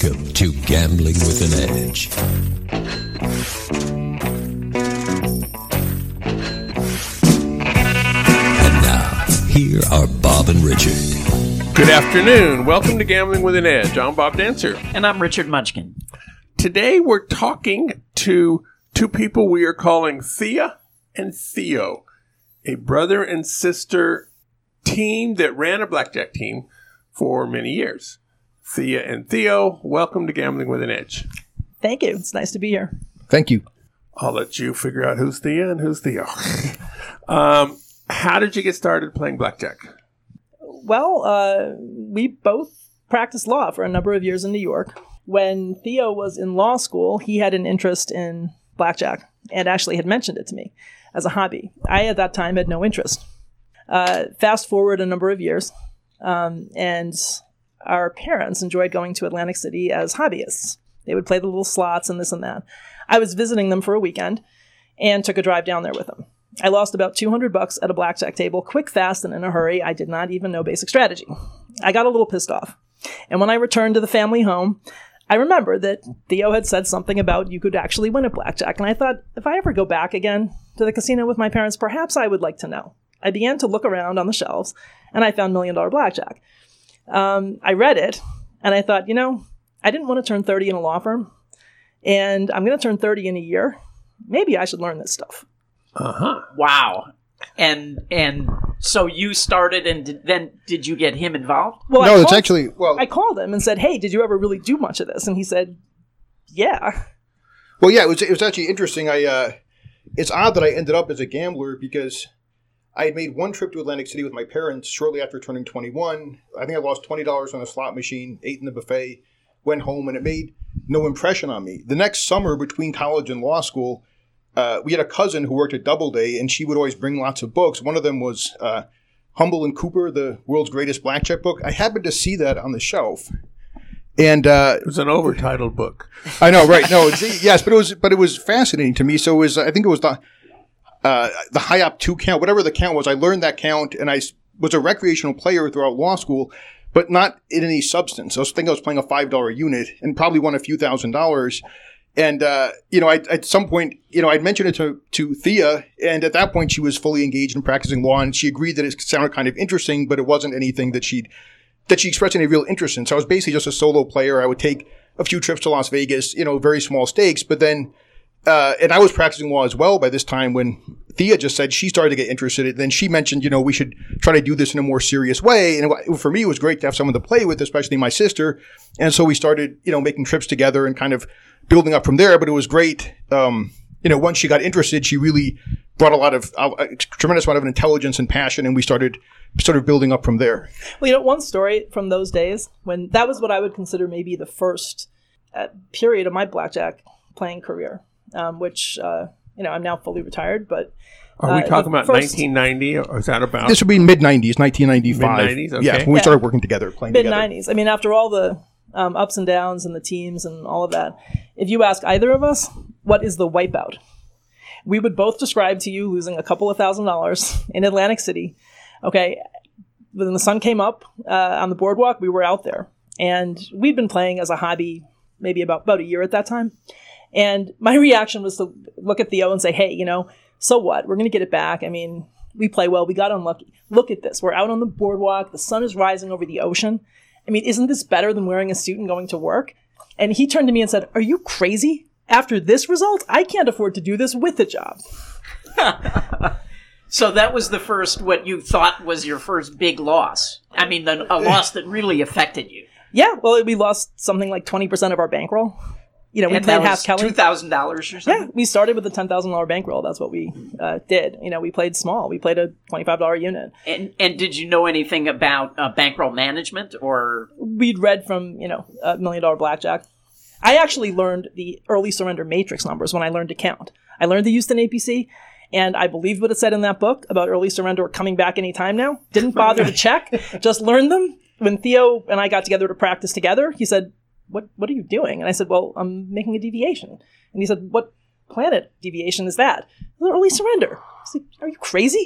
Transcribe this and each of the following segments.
Welcome to Gambling with an Edge. And now, here are Bob and Richard. Good afternoon. Welcome to Gambling with an Edge. I'm Bob Dancer. And I'm Richard Munchkin. Today we're talking to two people we are calling Thea and Theo, a brother and sister team that ran a blackjack team for many years. Thea and Theo, welcome to Gambling with an Edge. Thank you. It's nice to be here. Thank you. I'll let you figure out who's Thea and who's Theo. How did you get started playing blackjack? Well, we both practiced law for a number of years in New York. When Theo was in law school, he had an interest in blackjack and actually had mentioned it to me as a hobby. I, at that time, had no interest. Fast forward a number of years, and our parents enjoyed going to Atlantic City as hobbyists. They would play the little slots and this and that. I was visiting them for a weekend and took a drive down there with them. I lost about $200 at a blackjack table, quick, fast, and in a hurry. I did not even know basic strategy. I got a little pissed off. And when I returned to the family home, I remembered that Theo had said something about you could actually win at blackjack. And I thought, if I ever go back again to the casino with my parents, perhaps I would like to know. I began to look around on the shelves, and I found $1 Million Blackjack. I read it, and I thought, I didn't want to turn 30 in a law firm, and I'm going to turn 30 in a year. Maybe I should learn this stuff. Uh-huh. Wow. And so you started, and then did you get him involved? Well, No, it's actually, well, I called him and said, hey, did you ever really do much of this? And he said, yeah. well, yeah, it was actually interesting. It's odd that I ended up as a gambler because I had made one trip to Atlantic City with my parents shortly after turning 21. I think I lost $20 on a slot machine, ate in the buffet, went home, and it made no impression on me. The next summer between college and law school, we had a cousin who worked at Doubleday, and she would always bring lots of books. One of them was Humble and Cooper, the world's greatest blackjack book. I happened to see that on the shelf. And It was an overtitled book. I know, right? No, yes, but it was fascinating to me. So it was, I think it was the HIOP 2 count, whatever the count was. I learned that count, and I was a recreational player throughout law school, but not in any substance. I think I was playing a $5 unit and probably won a few $1,000s. And at some point, I'd mentioned it to Thea, and at that point, she was fully engaged in practicing law, and she agreed that it sounded kind of interesting, but it wasn't anything that she expressed any real interest in. So I was basically just a solo player. I would take a few trips to Las Vegas, very small stakes, but then. And I was practicing law as well by this time when Thea just said she started to get interested. Then she mentioned, we should try to do this in a more serious way. And for me, it was great to have someone to play with, especially my sister. And so we started, making trips together and kind of building up from there. But it was great. Once she got interested, she really brought a tremendous amount of intelligence and passion. And we started sort of building up from there. Well, one story from those days when that was what I would consider maybe the first period of my blackjack playing career. Which, I'm now fully retired, but... Are we talking about 1990, or is that about... This would be mid-90s, 1995. Mid-90s, okay. Yeah, when we started working together, playing together. Mid-90s. I mean, after all the ups and downs and the teams and all of that, if you ask either of us, what is the wipeout? We would both describe to you losing a couple of $1,000s in Atlantic City. Okay, when the sun came up on the boardwalk, we were out there. And we'd been playing as a hobby maybe about a year at that time. And my reaction was to look at Theo and say, hey, so what? We're going to get it back. I mean, we play well. We got unlucky. Look at this. We're out on the boardwalk. The sun is rising over the ocean. I mean, isn't this better than wearing a suit and going to work? And he turned to me and said, are you crazy? After this result, I can't afford to do this with a job. So that was the first, what you thought was your first big loss. I mean, a loss that really affected you. Yeah. Well, we lost something like 20% of our bankroll. We and played half Kelly. $2,000 or something? Yeah, we started with a $10,000 bankroll. That's what we did. We played small. We played a $25 unit. And did you know anything about bankroll management, or? We'd read from, $1 Million Blackjack. I actually learned the early surrender matrix numbers when I learned to count. I learned the Houston APC, and I believed what it said in that book about early surrender coming back any time now. Didn't bother to check, just learned them. When Theo and I got together to practice together, he said, What are you doing? And I said, well, I'm making a deviation. And he said, what planet deviation is that? Early surrender. I said, are you crazy?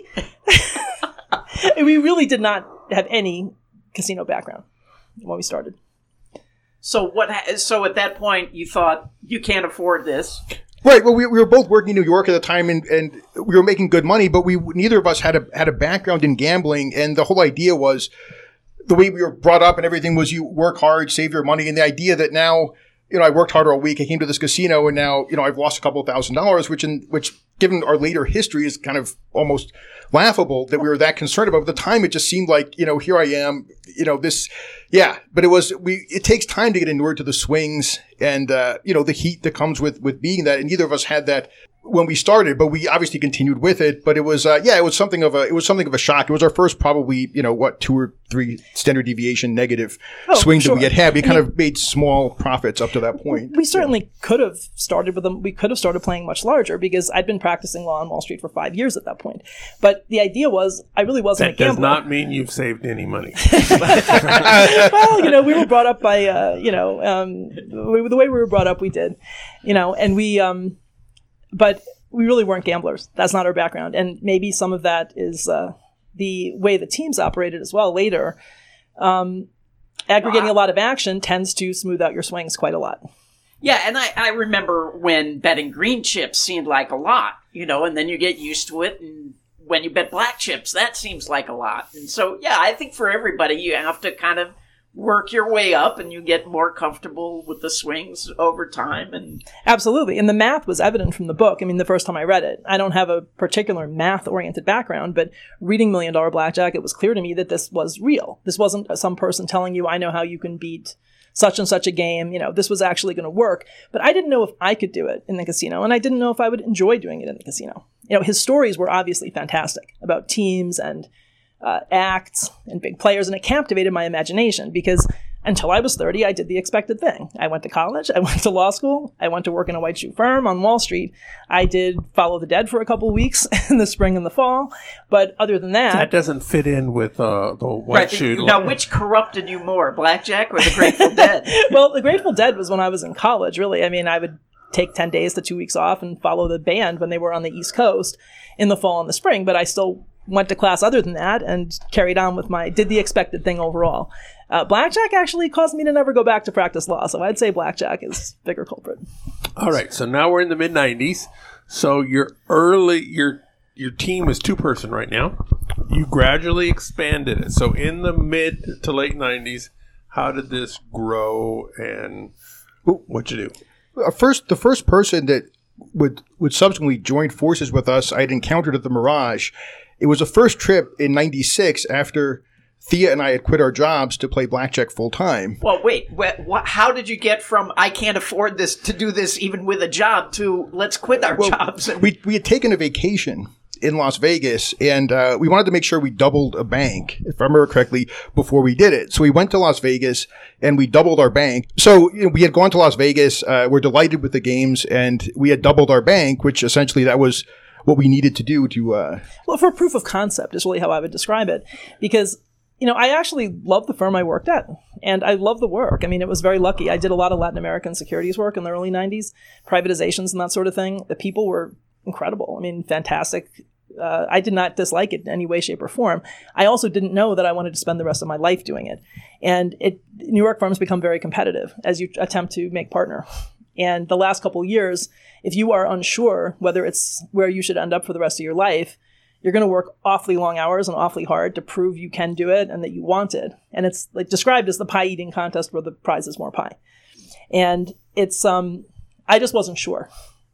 And we really did not have any casino background when we started. So so at that point, you thought, you can't afford this. Right. Well, we were both working in New York at the time, and we were making good money, but neither of us had a background in gambling, and the whole idea was the way we were brought up and everything was you work hard, save your money, and the idea that now, I worked hard all week, I came to this casino, and now, I've lost a couple of $1,000s, which given our later history is kind of almost laughable that we were that concerned about. At the time, it just seemed like, here I am, but it takes time to get inured to the swings and, the heat that comes with being that. And neither of us had that when we started, but we obviously continued with it. But it was something of a shock. It was our first probably, 2 or 3 standard deviation negative swings that we had had. We kind of made small profits up to that point. We certainly could have started with them. We could have started playing much larger because I'd been practicing law on Wall Street for 5 years at that point. But the idea was I really wasn't a gambler. That does not mean you've saved any money. Well, we were brought up by, the way we were brought up, we did, and we, but we really weren't gamblers. That's not our background. And maybe some of that is the way the teams operated as well later. Aggregating a lot of action tends to smooth out your swings quite a lot. Yeah, and I remember when betting green chips seemed like a lot, and then you get used to it, and when you bet black chips, that seems like a lot. And so, yeah, I think for everybody, you have to kind of work your way up and you get more comfortable with the swings over time. And absolutely. And the math was evident from the book. I mean, the first time I read it, I don't have a particular math-oriented background, but reading $1 Million Blackjack, it was clear to me that this was real. This wasn't some person telling you, I know how you can beat such and such a game. This was actually going to work. But I didn't know if I could do it in the casino, and I didn't know if I would enjoy doing it in the casino. His stories were obviously fantastic about teams and acts and big players, and it captivated my imagination because until I was 30, I did the expected thing. I went to college, I went to law school, I went to work in a white shoe firm on Wall Street. I did Follow the Dead for a couple of weeks in the spring and the fall, but other than that doesn't fit in with the white shoe. Now, which corrupted you more, Blackjack or the Grateful Dead? Well, the Grateful Dead was when I was in college, really. I mean, I would take 10 days to 2 weeks off and follow the band when they were on the East Coast in the fall and the spring, but I still went to class other than that and carried on with did the expected thing overall. Blackjack actually caused me to never go back to practice law, so I'd say Blackjack is bigger culprit. All right, so now we're in the mid-90s. So your team is 2-person right now. You gradually expanded it. So in the mid to late 90s, how did this grow and what'd you do? The first person that would subsequently join forces with us, I'd encountered at the Mirage. It was the first trip in 96 after Thea and I had quit our jobs to play blackjack full time. Well, wait, how did you get from I can't afford this to do this even with a job to let's quit our jobs? We had taken a vacation in Las Vegas, and we wanted to make sure we doubled a bank, if I remember correctly, before we did it. So we went to Las Vegas, and we doubled our bank. So we had gone to Las Vegas. We're delighted with the games, and we had doubled our bank, which essentially that was what we needed to do to... Well, for proof of concept is really how I would describe it. Because, I actually love the firm I worked at. And I love the work. I mean, it was very lucky. I did a lot of Latin American securities work in the early 90s, privatizations and that sort of thing. The people were incredible. I mean, fantastic. I did not dislike it in any way, shape, or form. I also didn't know that I wanted to spend the rest of my life doing it. And New York firms become very competitive as you attempt to make partner. And the last couple of years, if you are unsure whether it's where you should end up for the rest of your life, you're going to work awfully long hours and awfully hard to prove you can do it and that you want it. And it's like described as the pie eating contest where the prize is more pie. And it's, I just wasn't sure,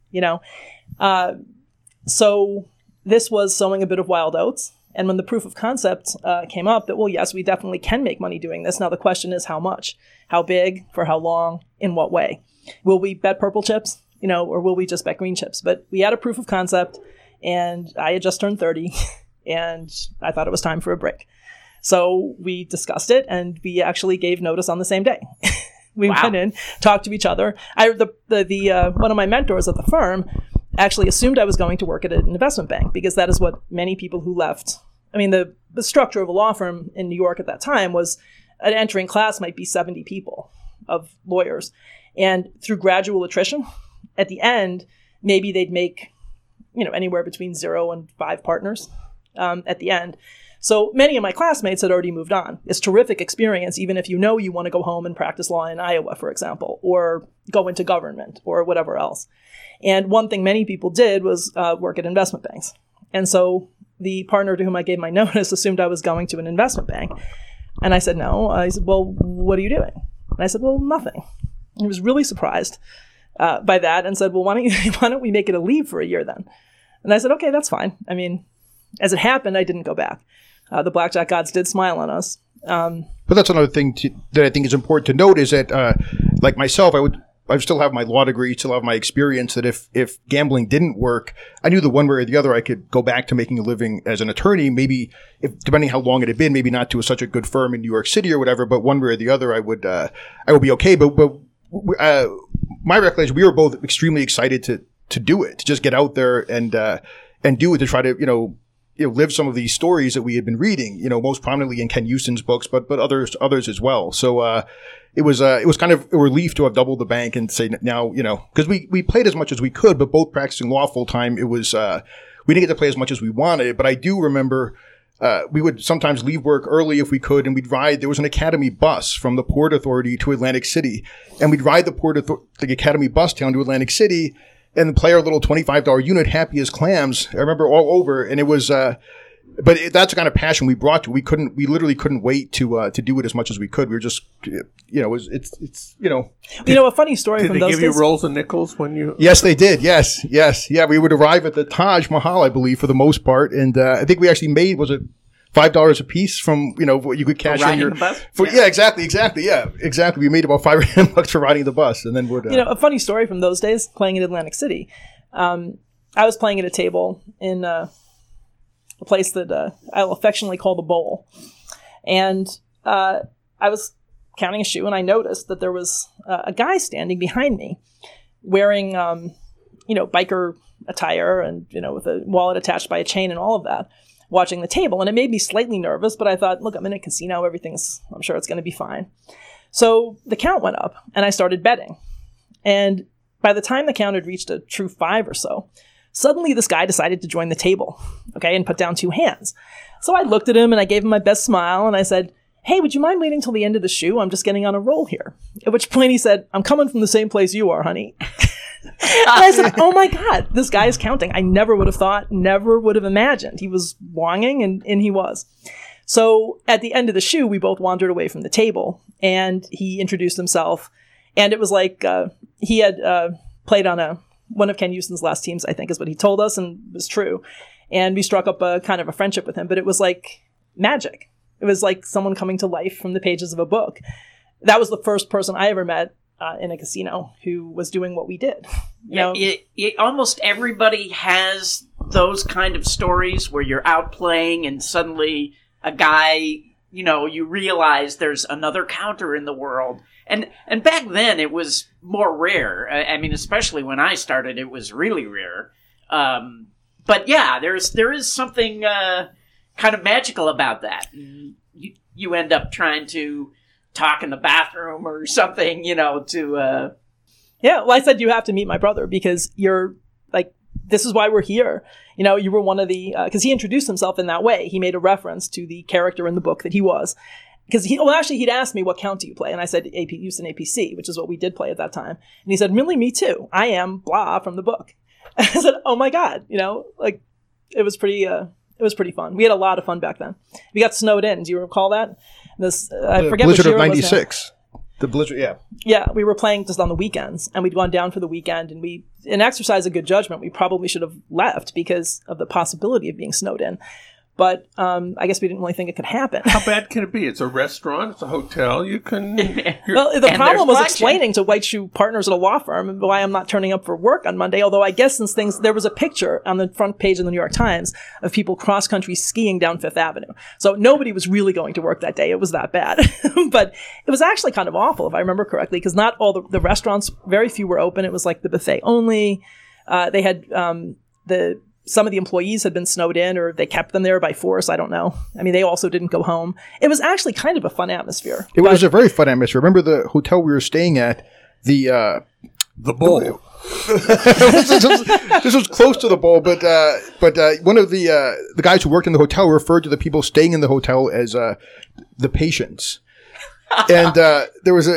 So this was sowing a bit of wild oats. And when the proof of concept came up that, well, yes, we definitely can make money doing this. Now the question is how much, how big, for how long, in what way? Will we bet purple chips, or will we just bet green chips? But we had a proof of concept, and I had just turned 30, and I thought it was time for a break. So we discussed it, and we actually gave notice on the same day. We went in, talked to each other. One of my mentors at the firm actually assumed I was going to work at an investment bank because that is what many people who left. I mean, the structure of a law firm in New York at that time was an entering class might be 70 people of lawyers. And through gradual attrition, at the end, maybe they'd make, anywhere between 0 and 5 partners at the end. So many of my classmates had already moved on. It's a terrific experience, even if you know you want to go home and practice law in Iowa, for example, or go into government or whatever else. And one thing many people did was work at investment banks. And so the partner to whom I gave my notice assumed I was going to an investment bank. And I said, no. He said, well, what are you doing? And I said, well, nothing. He was really surprised by that and said, well, why don't we make it a leave for a year then? And I said, okay, that's fine. I mean, as it happened, I didn't go back. The blackjack gods did smile on us. But that's another thing that I think is important to note is that, like myself, I still have my law degree, still have my experience that if gambling didn't work, I knew that one way or the other I could go back to making a living as an attorney, maybe depending how long it had been, maybe not to such a good firm in New York City or whatever, but one way or the other I would be okay. But my recollection, we were both extremely excited to do it, to just get out there and do it, to try to, live some of these stories that we had been reading, most prominently in Ken Houston's books, but others as well. So, it was kind of a relief to have doubled the bank and say now, because we played as much as we could, but both practicing law full time, it was, we didn't get to play as much as we wanted. But I do remember, we would sometimes leave work early if we could, and we'd ride. There was an Academy bus from the Port Authority to Atlantic City, and we'd ride the Academy bus down to Atlantic City and play our little $25 unit, happy as clams. I remember all over, and it was, but that's the kind of passion we brought to it. We literally couldn't wait to do it as much as we could. We were just, it's. A funny story Did from they those give days. you rolls and nickels when you? Yes, they did. Yes. Yeah, we would arrive at the Taj Mahal, I believe, for the most part, and I think we actually made, was it $5 a piece from what you could cash in your the bus? Yeah, exactly. Yeah, exactly. We made about $5 or $10 for riding the bus, and then would. A funny story from those days playing in Atlantic City. I was playing at a table in a place that I'll affectionately call the Bowl, and I was counting a shoe, and I noticed that there was a guy standing behind me, wearing biker attire and with a wallet attached by a chain and all of that, watching the table. And it made me slightly nervous, but I thought, look, I'm in a casino, I'm sure it's going to be fine. So the count went up and I started betting. And by the time the count had reached a true 5 or so, suddenly this guy decided to join the table, and put down 2 hands. So I looked at him and I gave him my best smile and I said, hey, would you mind waiting till the end of the shoe? I'm just getting on a roll here. At which point he said, I'm coming from the same place you are, honey. And I said, oh my God, this guy is counting. I never would have thought, never would have imagined. He was wonging, and he was. So at the end of the shoe, we both wandered away from the table, and he introduced himself. And it was like he had played on one of Ken Houston's last teams, I think is what he told us, and it was true. And we struck up a kind of a friendship with him, but it was like magic. It was like someone coming to life from the pages of a book. That was the first person I ever met in a casino who was doing what we did. Almost everybody has those kind of stories where you're out playing and suddenly a guy, you realize there's another counter in the world. And back then it was more rare. I mean, especially when I started, it was really rare. But yeah, there is something kind of magical about that. You end up trying to talk in the bathroom or something, to... Yeah, well, I said you have to meet my brother because you're, this is why we're here. You were one of the... Because he introduced himself in that way. He made a reference to the character in the book that he was. Because he'd asked me, what count do you play? And I said, Houston APC, which is what we did play at that time. And he said, really, me too. I am blah from the book. And I said, oh my God, it was pretty fun. We had a lot of fun back then. We got snowed in. Do you recall that? I forget blizzard what year of it was '96. The blizzard, yeah. Yeah, we were playing just on the weekends, and we'd gone down for the weekend, and in exercise of good judgment, we probably should have left because of the possibility of being snowed in. But I guess we didn't really think it could happen. How bad can it be? It's a restaurant. It's a hotel. You can... Well, the problem was explaining to White Shoe Partners at a law firm why I'm not turning up for work on Monday. Although I guess there was a picture on the front page of the New York Times of people cross-country skiing down Fifth Avenue. So nobody was really going to work that day. It was that bad. But it was actually kind of awful, if I remember correctly, because not all the restaurants, very few were open. It was like the buffet only. They had some of the employees had been snowed in, or they kept them there by force. I don't know. I mean, they also didn't go home. It was actually kind of a fun atmosphere. It was a very fun atmosphere. Remember the hotel we were staying at? The bowl. This was close to the bowl, but one of the guys who worked in the hotel referred to the people staying in the hotel as the patients. And there was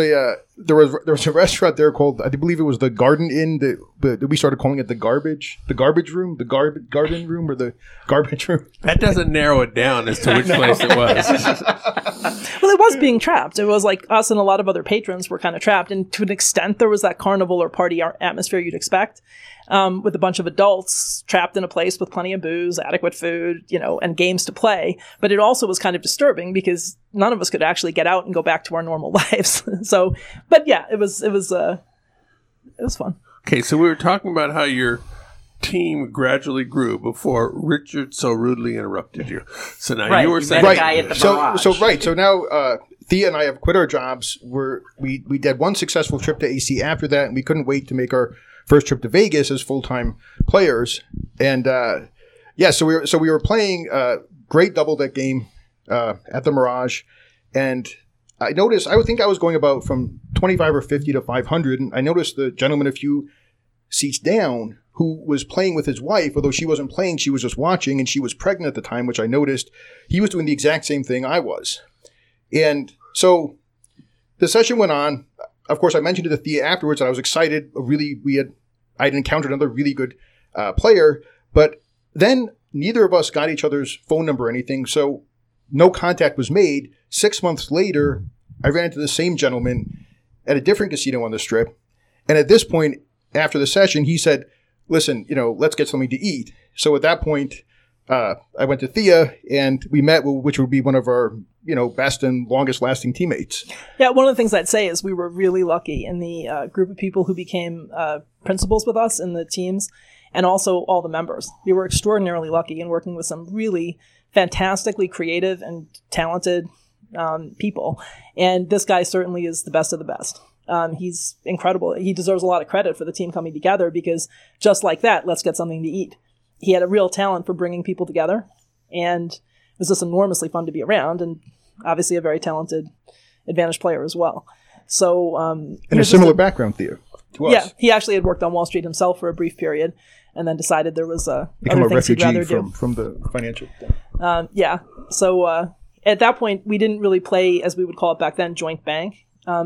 a restaurant there called, I believe it was the Garden Inn. We started calling it the garbage room, the garden room, or the garbage room. That doesn't narrow it down as to which place it was. Well, it was being trapped. It was like us and a lot of other patrons were kind of trapped. And to an extent, there was that carnival or party atmosphere you'd expect, with a bunch of adults trapped in a place with plenty of booze, adequate food, and games to play. But it also was kind of disturbing because none of us could actually get out and go back to our normal lives. So, but yeah, it was fun. Okay, so we were talking about how your team gradually grew before Richard so rudely interrupted you. So now you were saying, met a guy at the Mirage. So now Thea and I have quit our jobs. We did one successful trip to AC after that, and we couldn't wait to make our first trip to Vegas as full-time players. And so we were playing a great double deck game at the Mirage, and I noticed, I would think I was going about from 25 or 50 to 500, and I noticed the gentleman a few seats down who was playing with his wife, although she wasn't playing, she was just watching, and she was pregnant at the time, which I noticed. He was doing the exact same thing I was. And so the session went on. Of course, I mentioned to Thea afterwards that I was excited. I'd encountered another really good player, but then neither of us got each other's phone number or anything, so no contact was made. 6 months later, I ran into the same gentleman at a different casino on the Strip, and at this point, after the session, he said, "Listen, let's get something to eat." So at that point, I went to Thea, and we met, which would be one of our best and longest lasting teammates. Yeah, one of the things I'd say is we were really lucky in the group of people who became principals with us in the teams, and also all the members. We were extraordinarily lucky in working with some really fantastically creative and talented people. And this guy certainly is the best of the best. He's incredible. He deserves a lot of credit for the team coming together because just like that, let's get something to eat. He had a real talent for bringing people together, and it was just enormously fun to be around, and obviously a very talented Advantage player as well. So, and a similar background, Thea, to us. Yeah, he actually had worked on Wall Street himself for a brief period, and then decided there was become other a things he'd rather refugee do. from the financial. Yeah. So at that point, we didn't really play, as we would call it back then, joint bank.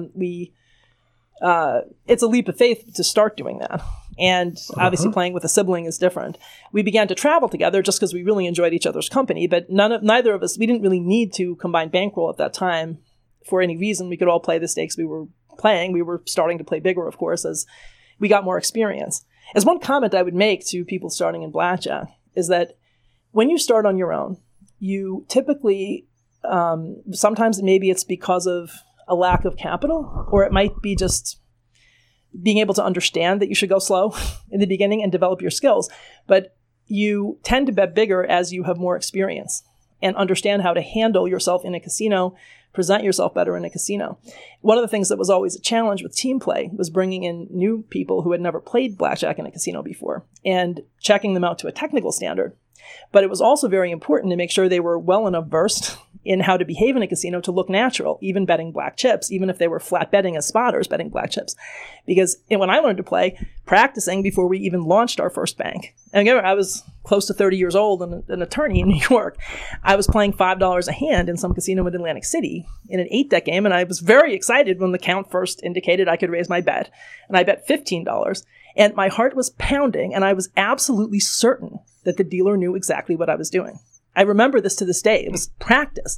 It's a leap of faith to start doing that. And obviously playing with a sibling is different. We began to travel together just because we really enjoyed each other's company, but neither of us, we didn't really need to combine bankroll at that time for any reason. We could all play the stakes we were playing. We were starting to play bigger, of course, as we got more experience. As one comment I would make to people starting in blackjack is that when you start on your own, you typically, sometimes maybe it's because of a lack of capital, or it might be just being able to understand that you should go slow in the beginning and develop your skills. But you tend to bet bigger as you have more experience and understand how to handle yourself in a casino, present yourself better in a casino. One of the things that was always a challenge with team play was bringing in new people who had never played blackjack in a casino before and checking them out to a technical standard. But it was also very important to make sure they were well enough versed in how to behave in a casino to look natural, even betting black chips, even if they were flat betting as spotters betting black chips. Because when I learned to play, practicing before we even launched our first bank, and again, I was close to 30 years old and an attorney in New York. I was playing $5 a hand in some casino in Atlantic City in an 8-deck game, and I was very excited when the count first indicated I could raise my bet. And I bet $15, and my heart was pounding, and I was absolutely certain that the dealer knew exactly what I was doing. I remember this to this day. It was practice,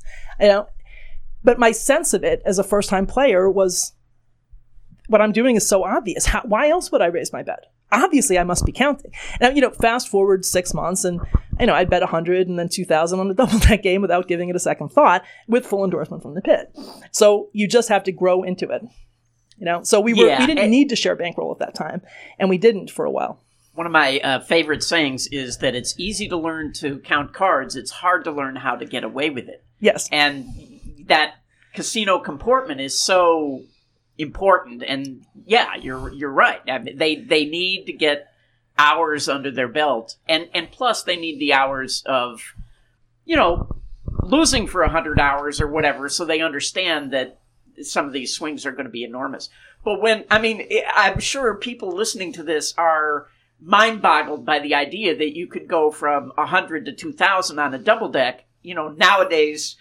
but my sense of it as a first-time player was, what I'm doing is so obvious. Why else would I raise my bet? Obviously, I must be counting. Now, fast forward 6 months, and I bet 100 and then 2,000 on a double deck game without giving it a second thought, with full endorsement from the pit. So you just have to grow into it. So we didn't need to share bankroll at that time, and we didn't for a while. One of my favorite sayings is that it's easy to learn to count cards. It's hard to learn how to get away with it. Yes. And that casino comportment is so important. And yeah, you're right. I mean, they need to get hours under their belt. And plus they need the hours of, losing for 100 hours or whatever, so they understand that some of these swings are going to be enormous. But I'm sure people listening to this are mind boggled by the idea that you could go from 100 to 2,000 on a double deck. Nowadays,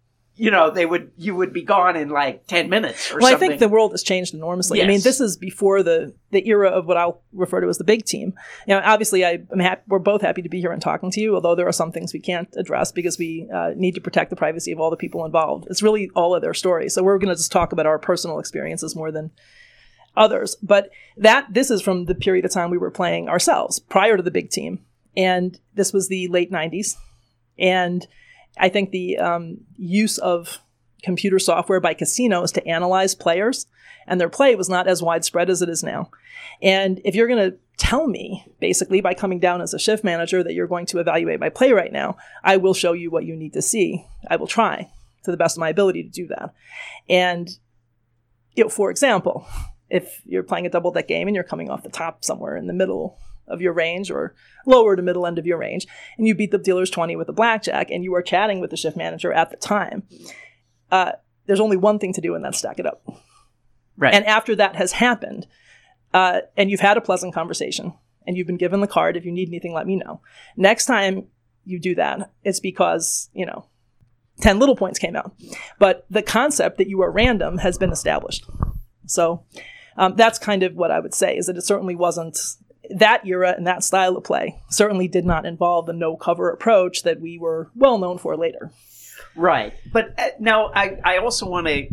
you would be gone in like 10 minutes or something. I think the world has changed enormously. Yes. I mean, this is before the era of what I'll refer to as the big team. Obviously, we're both happy to be here and talking to you, although there are some things we can't address because we need to protect the privacy of all the people involved. It's really all of their stories. So we're going to just talk about our personal experiences more than others. But this is from the period of time we were playing ourselves prior to the big team. And this was the late 90s. And I think the use of computer software by casinos to analyze players and their play was not as widespread as it is now. And if you're going to tell me, basically, by coming down as a shift manager that you're going to evaluate my play right now, I will show you what you need to see. I will try to the best of my ability to do that. And, for example, if you're playing a double deck game and you're coming off the top somewhere in the middle of your range or lower to middle end of your range, and you beat the dealer's 20 with a blackjack, and you are chatting with the shift manager at the time, there's only one thing to do, and that's stack it up. Right. And after that has happened, and you've had a pleasant conversation, and you've been given the card, if you need anything, let me know. Next time you do that, it's because, 10 little points came out. But the concept that you are random has been established. So that's kind of what I would say, is that it certainly wasn't that era and that style of play certainly did not involve the no-cover approach that we were well known for later. Right. But now I also want to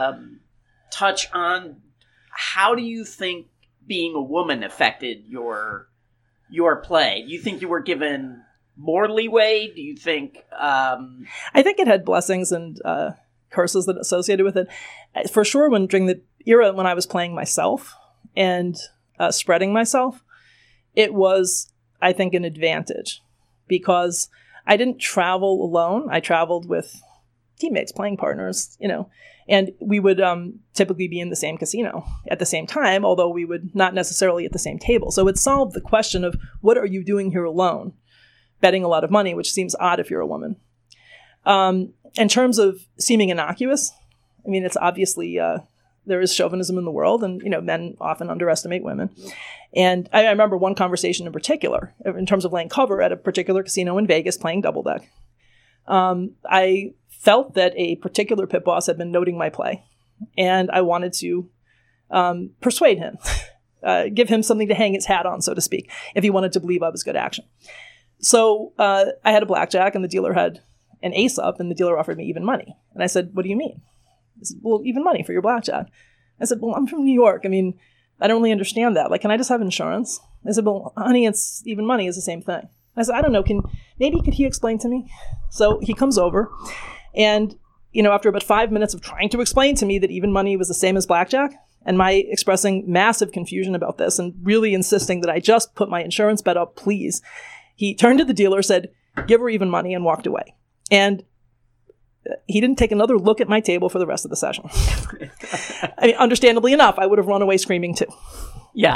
touch on, how do you think being a woman affected your play? Do you think you were given more leeway? Do you think... I think it had blessings and curses that associated with it. For sure, during the era when I was playing myself and spreading myself, it was, I think, an advantage because I didn't travel alone. I traveled with teammates, playing partners, and we would typically be in the same casino at the same time, although we would not necessarily at the same table. So it solved the question of, what are you doing here alone? Betting a lot of money, which seems odd if you're a woman. In terms of seeming innocuous, I mean, it's obviously... there is chauvinism in the world, and, men often underestimate women. And I remember one conversation in particular, in terms of laying cover at a particular casino in Vegas playing double deck. I felt that a particular pit boss had been noting my play, and I wanted to persuade him, give him something to hang his hat on, so to speak, if he wanted to believe I was good action. So I had a blackjack, and the dealer had an ace up, and the dealer offered me even money. And I said, "What do you mean?" He said, "Well, even money for your blackjack." I said, "Well, I'm from New York. I mean, I don't really understand that. Like, can I just have insurance?" I said, "Well, honey, it's even money is the same thing." I said, "I don't know. Could he explain to me?" So he comes over, and, after about 5 minutes of trying to explain to me that even money was the same as blackjack, and my expressing massive confusion about this and really insisting that I just put my insurance bet up, please, he turned to the dealer, said, "Give her even money," and walked away. And he didn't take another look at my table for the rest of the session. I mean, understandably enough, I would have run away screaming too. Yeah.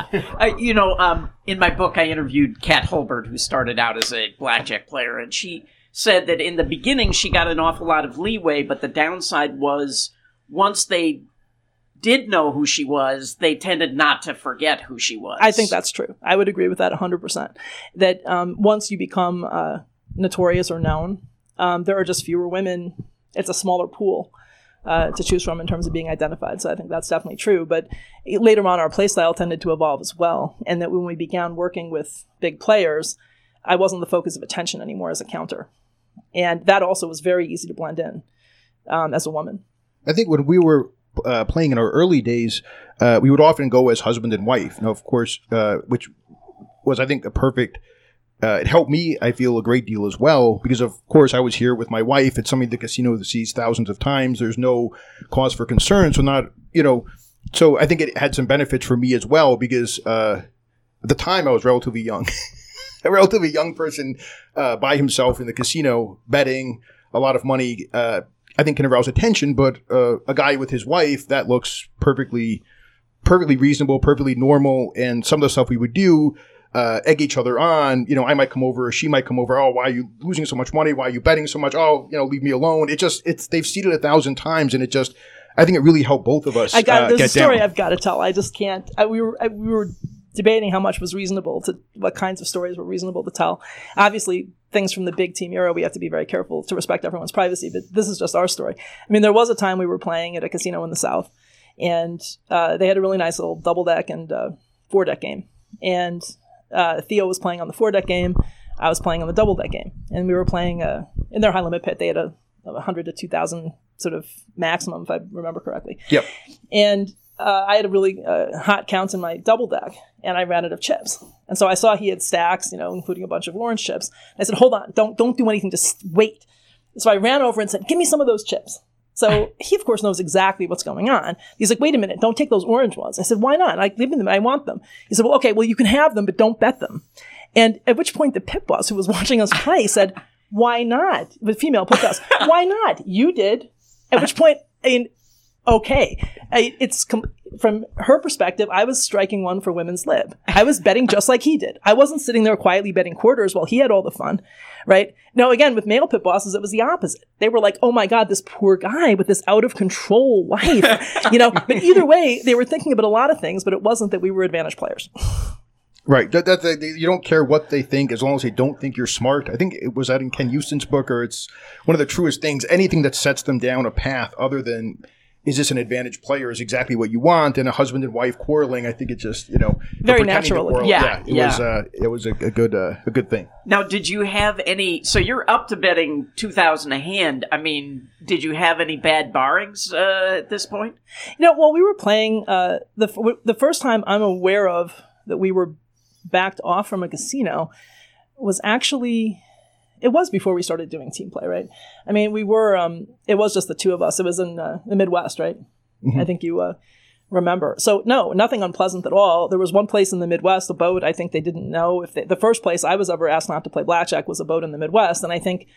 In my book, I interviewed Kat Holbert, who started out as a blackjack player, and she said that in the beginning she got an awful lot of leeway, but the downside was, once they did know who she was, they tended not to forget who she was. I think that's true. I would agree with that 100%. That once you become notorious or known, there are just fewer women. It's a smaller pool to choose from in terms of being identified. So I think that's definitely true. But later on, our playstyle tended to evolve as well. And that when we began working with big players, I wasn't the focus of attention anymore as a counter. And that also was very easy to blend in as a woman. I think when we were playing in our early days, we would often go as husband and wife, of course, which was, I think, a perfect... it helped me, I feel, a great deal as well, because, of course, I was here with my wife. It's something the casino sees thousands of times. There's no cause for concern. So I think it had some benefits for me as well, because at the time I was relatively young. A relatively young person by himself in the casino, betting a lot of money, I think can arouse attention, but a guy with his wife, that looks perfectly reasonable, perfectly normal, and some of the stuff we would do, egg each other on. I might come over, or she might come over. "Oh, why are you losing so much money? Why are you betting so much? Oh, leave me alone." They've seen it 1,000 times, and I think it really helped both of us. There's a story down. I've got to tell. I just can't. We were debating how much was reasonable what kinds of stories were reasonable to tell. Obviously, things from the big team era, we have to be very careful to respect everyone's privacy. But this is just our story. I mean, there was a time we were playing at a casino in the South, and they had a really nice little double deck and 4-deck game. And Theo was playing on the 4-deck game. I was playing on the double deck game, and we were playing in their high limit pit. They had a 100 to 2,000 sort of maximum, if I remember correctly. Yep. And I had a really hot count in my double deck, and I ran out of chips. And so I saw he had stacks, including a bunch of orange chips. I said, "Hold on, don't do anything, just wait." So I ran over and said, "Give me some of those chips." So he, of course, knows exactly what's going on. He's like, "Wait a minute, don't take those orange ones." I said, "Why not? I give them. I want them." He said, "Well, okay, well, you can have them, but don't bet them." And at which point the pit boss who was watching us play said, "Why not?" With female pit boss, "Why not? You did." At which point, okay, from her perspective, I was striking one for women's lib. I was betting just like he did. I wasn't sitting there quietly betting quarters while he had all the fun, right? Now, again, with male pit bosses, it was the opposite. They were like, "Oh my God, this poor guy with this out of control wife," But either way, they were thinking about a lot of things, but it wasn't that we were advantage players. Right. You don't care what they think as long as they don't think you're smart. I think it was that in Ken Houston's book, or it's one of the truest things. Anything that sets them down a path other than, is this an advantage player, is exactly what you want. And a husband and wife quarreling, I think it just, very natural. Yeah. It was a good thing. Now, did you have any? So you're up to betting 2,000 a hand. I mean, did you have any bad barrings at this point? Well, we were playing the first time I'm aware of that we were backed off from a casino was actually, it was before we started doing team play, right? I mean, we were, it was just the two of us. It was in the Midwest, right? Mm-hmm. I think you remember. So no, nothing unpleasant at all. There was one place in the Midwest, a boat, I think they didn't know if the first place I was ever asked not to play blackjack was a boat in the Midwest. And I think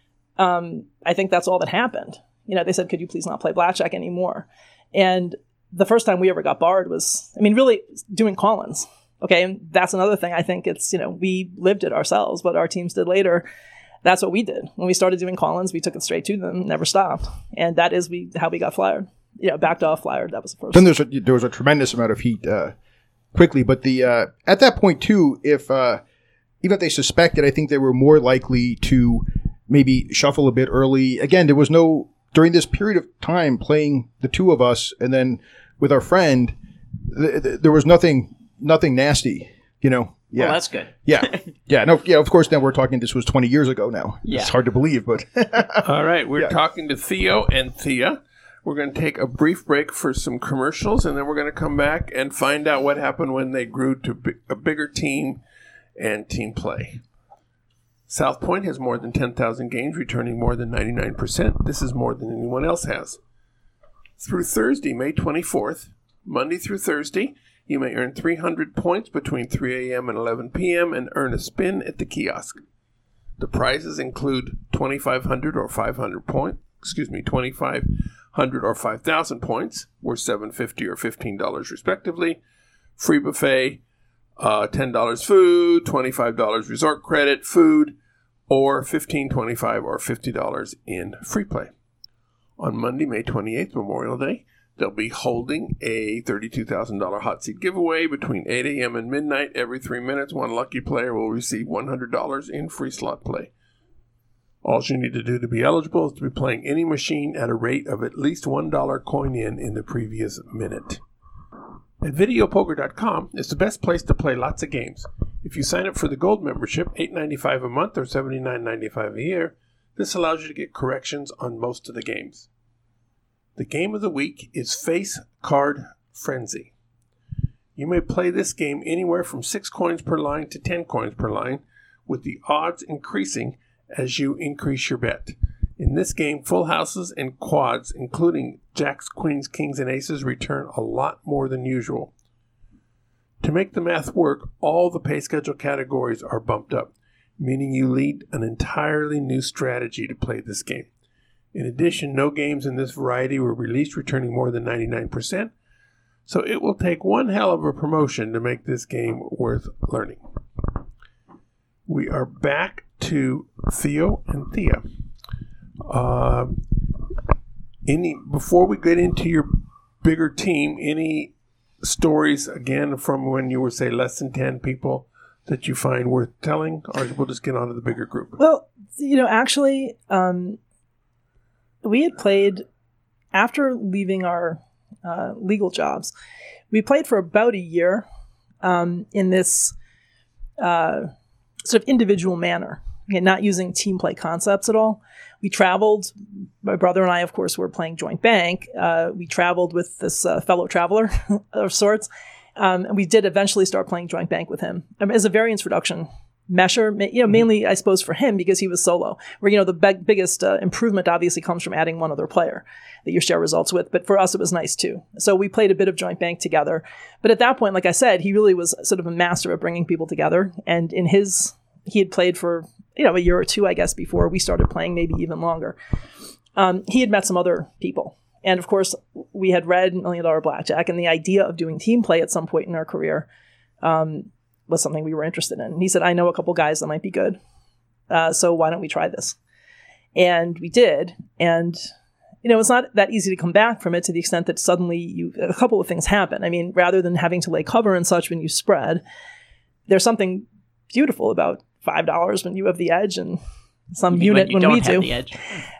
that's all that happened. They said, "Could you please not play blackjack anymore?" And the first time we ever got barred was, really doing call-ins. Okay, and that's another thing. I think it's, we lived it ourselves, but our teams did later. That's what we did. When we started doing call-ins, we took it straight to them, never stopped. And that is how we got flyered. Backed off, flyered. That was the first. Then there was a tremendous amount of heat quickly. But at that point, too, even if they suspected, I think they were more likely to maybe shuffle a bit early. Again, there was during this period of time playing the two of us and then with our friend, there was nothing nasty, Yeah. Well, that's good. Yeah. Yeah. No. Yeah. Of course. Now we're talking. This was 20 years ago. Now It's hard to believe, but all right. We're talking to Theo and Thea. We're going to take a brief break for some commercials, and then we're going to come back and find out what happened when they grew to a bigger team and team play. South Point has more than 10,000 games, returning more than 99%. This is more than anyone else has. Through Thursday, May 24th, Monday through Thursday, you may earn 300 points between 3 a.m. and 11 p.m. and earn a spin at the kiosk. The prizes include 2,500 or 500 points. 2,500 or 5,000 points, worth $7.50 or $15 respectively. Free buffet, $10 food, $25 resort credit, food, or $15, $25, or $50 in free play. On Monday, May 28th, Memorial Day, they'll be holding a $32,000 hot seat giveaway between 8 a.m. and midnight. Every 3 minutes, one lucky player will receive $100 in free slot play. All you need to do to be eligible is to be playing any machine at a rate of at least $1 coin in the previous minute. At videopoker.com is the best place to play lots of games. If you sign up for the gold membership, $8.95 a month or $79.95 a year, this allows you to get corrections on most of the games. The game of the week is Face Card Frenzy. You may play this game anywhere from 6 coins per line to 10 coins per line, with the odds increasing as you increase your bet. In this game, full houses and quads, including jacks, queens, kings, and aces, return a lot more than usual. To make the math work, all the pay schedule categories are bumped up, meaning you need an entirely new strategy to play this game. In addition, no games in this variety were released returning more than 99%, so it will take one hell of a promotion to make this game worth learning. We are back to Theo and Thea. before we get into your bigger team, any stories again from when you were, say, less than 10 people that you find worth telling, or we'll just get on to the bigger group? Well, actually, we had played after leaving our legal jobs. We played for about a year in this sort of individual manner, not using team play concepts at all. We traveled. My brother and I, of course, were playing joint bank. We traveled with this fellow traveler of sorts. And we did eventually start playing joint bank with him as a variance reduction measure, mainly, I suppose, for him because he was solo. Where, the biggest improvement obviously comes from adding one other player that you share results with. But for us, it was nice too. So we played a bit of joint bank together. But at that point, like I said, he really was sort of a master at bringing people together. And he had played for, a year or two, I guess, before we started playing, maybe even longer. He had met some other people. And of course, we had read $1 Million Blackjack, and the idea of doing team play at some point in our career was something we were interested in. And he said, I know a couple guys that might be good. So why don't we try this? And we did. And, it's not that easy to come back from it to the extent that suddenly a couple of things happen. I mean, rather than having to lay cover and such when you spread, there's something beautiful about $5 when you have the edge and some unit when we do. The edge.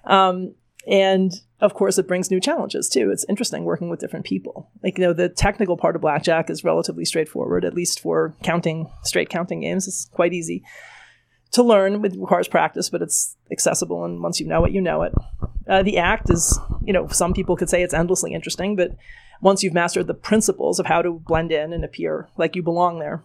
And of course, it brings new challenges too. It's interesting working with different people. Like, the technical part of blackjack is relatively straightforward, at least for straight counting games. It's quite easy to learn. It requires practice, but it's accessible. And once you know it, you know it. The act is, some people could say it's endlessly interesting, but once you've mastered the principles of how to blend in and appear like you belong there,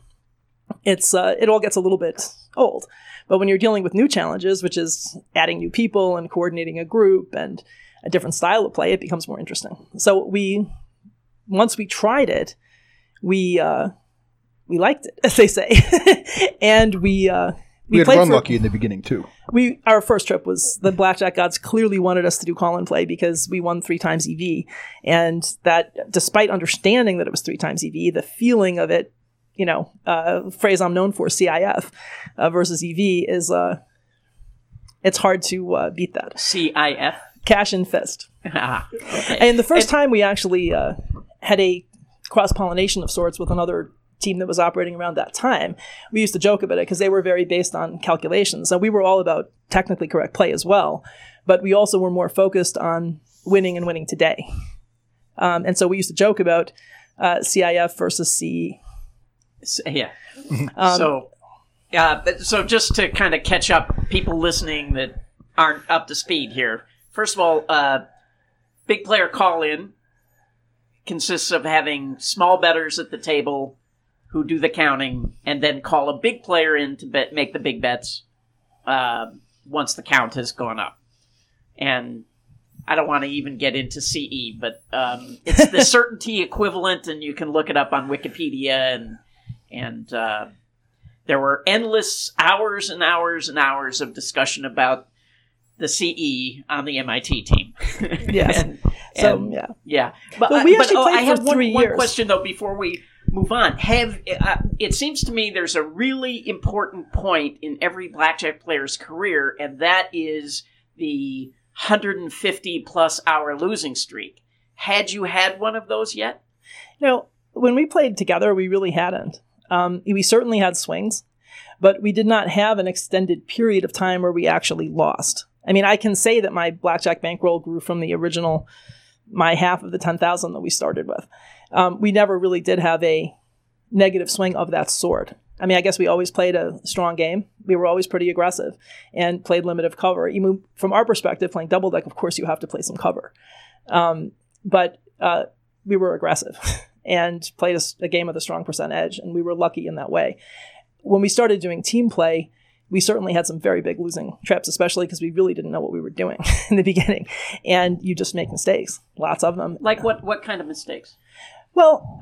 it all gets a little bit old. But when you're dealing with new challenges, which is adding new people and coordinating a group and a different style of play, it becomes more interesting. So once we tried it, we liked it, as they say, and we had run lucky in the beginning too. Our first trip was the Blackjack Gods clearly wanted us to do call and play because we won 3 times EV, and that despite understanding that it was 3 times EV, the feeling of it. Phrase I'm known for, CIF versus EV is, it's hard to beat that. CIF? Cash in fist. Okay. And the first time we actually had a cross-pollination of sorts with another team that was operating around that time, we used to joke about it because they were very based on calculations. So we were all about technically correct play as well, but we also were more focused on winning and winning today. And so we used to joke about CIF versus C. Yeah. So just to kind of catch up people listening that aren't up to speed here. First of all, big player call-in consists of having small bettors at the table who do the counting and then call a big player in to make the big bets once the count has gone up. And I don't want to even get into CE, but it's the certainty equivalent, and you can look it up on Wikipedia and there were endless hours and hours and hours of discussion about the CE on the MIT team. Yes. Yeah. But we actually played I have for 3 years. One question, though, before we move on. It seems to me there's a really important point in every blackjack player's career, and that is the 150-plus hour losing streak. Had you had one of those yet? When we played together, we really hadn't. We certainly had swings, but we did not have an extended period of time where we actually lost. I mean, I can say that my blackjack bankroll grew from the original, my half of the 10,000 that we started with. We never really did have a negative swing of that sort. I mean, I guess we always played a strong game. We were always pretty aggressive and played limited cover. Even from our perspective, playing double deck, of course, you have to play some cover. But we were aggressive and played a game with a strong percent edge, and we were lucky in that way. When we started doing team play, we certainly had some very big losing trips, especially because we really didn't know what we were doing in the beginning. And you just make mistakes, lots of them. Like what kind of mistakes? Well,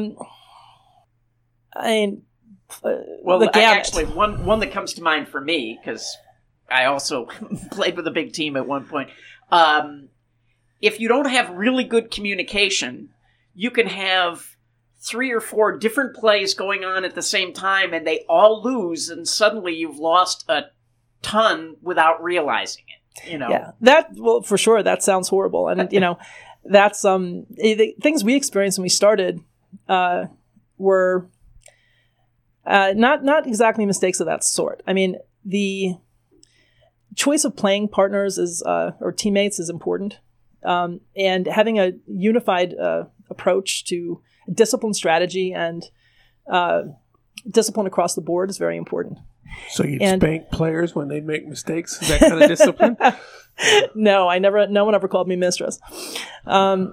actually, one that comes to mind for me, because I also played with a big team at one point. If you don't have really good communication, you can have 3 or 4 different plays going on at the same time, and they all lose, and suddenly you've lost a ton without realizing it. Yeah, well, for sure, that sounds horrible. And, that's the things we experienced when we started were not exactly mistakes of that sort. I mean, the choice of playing partners or teammates is important. And having a unified approach to discipline strategy and discipline across the board is very important. So you'd spank players when they make mistakes? Is that kind of discipline? No, no one ever called me mistress. I'm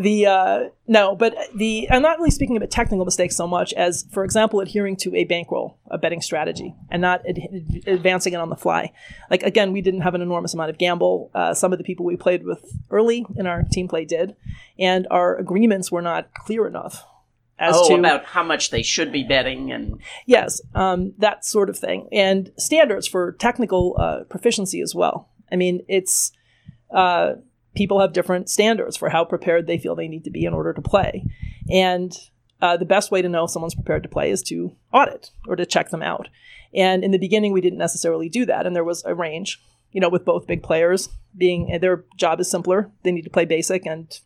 not really speaking about technical mistakes so much as, for example, adhering to a bankroll, a betting strategy, and not advancing it on the fly. Like, again, we didn't have an enormous amount of gamble. Some of the people we played with early in our team play did, and our agreements were not clear enough about how much they should be betting and yes, that sort of thing, and standards for technical proficiency as well. I mean, it's people have different standards for how prepared they feel they need to be in order to play, and the best way to know if someone's prepared to play is to audit or to check them out. And in the beginning, we didn't necessarily do that, and there was a range, with both big players being their job is simpler. They need to play basic and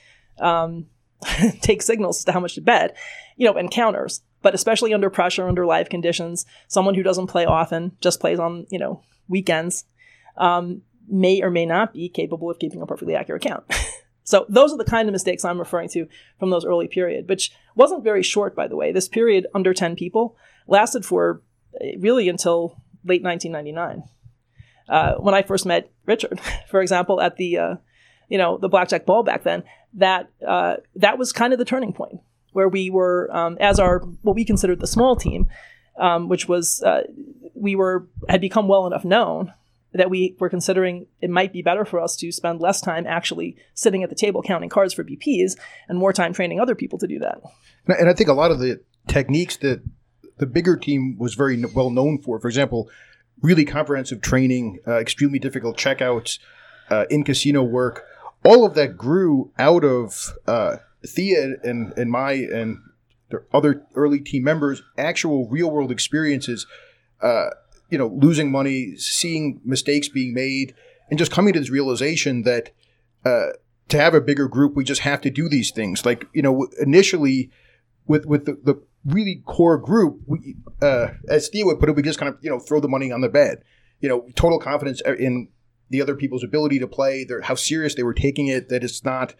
take signals as to how much to bet, and counters. But especially under pressure, under live conditions, someone who doesn't play often, just plays on, weekends, may or may not be capable of keeping a perfectly accurate count. So those are the kind of mistakes I'm referring to from those early period, which wasn't very short, by the way. This period under 10 people lasted for really until late 1999. When I first met Richard, for example, at the the blackjack ball back then, that was kind of the turning point where we were, as what we considered the small team, which was, had become well enough known that we were considering it might be better for us to spend less time actually sitting at the table counting cards for BPs and more time training other people to do that. And I think a lot of the techniques that the bigger team was very well known for example, really comprehensive training, extremely difficult checkouts, in-casino work, all of that grew out of Thea and my and the other early team members' actual real-world experiences, losing money, seeing mistakes being made, and just coming to this realization that to have a bigger group, we just have to do these things. Like, initially with the really core group, we, as Thea would put it, we just kind of, throw the money on the bed. Total confidence in the other people's ability to play, how serious they were taking it, that it's not,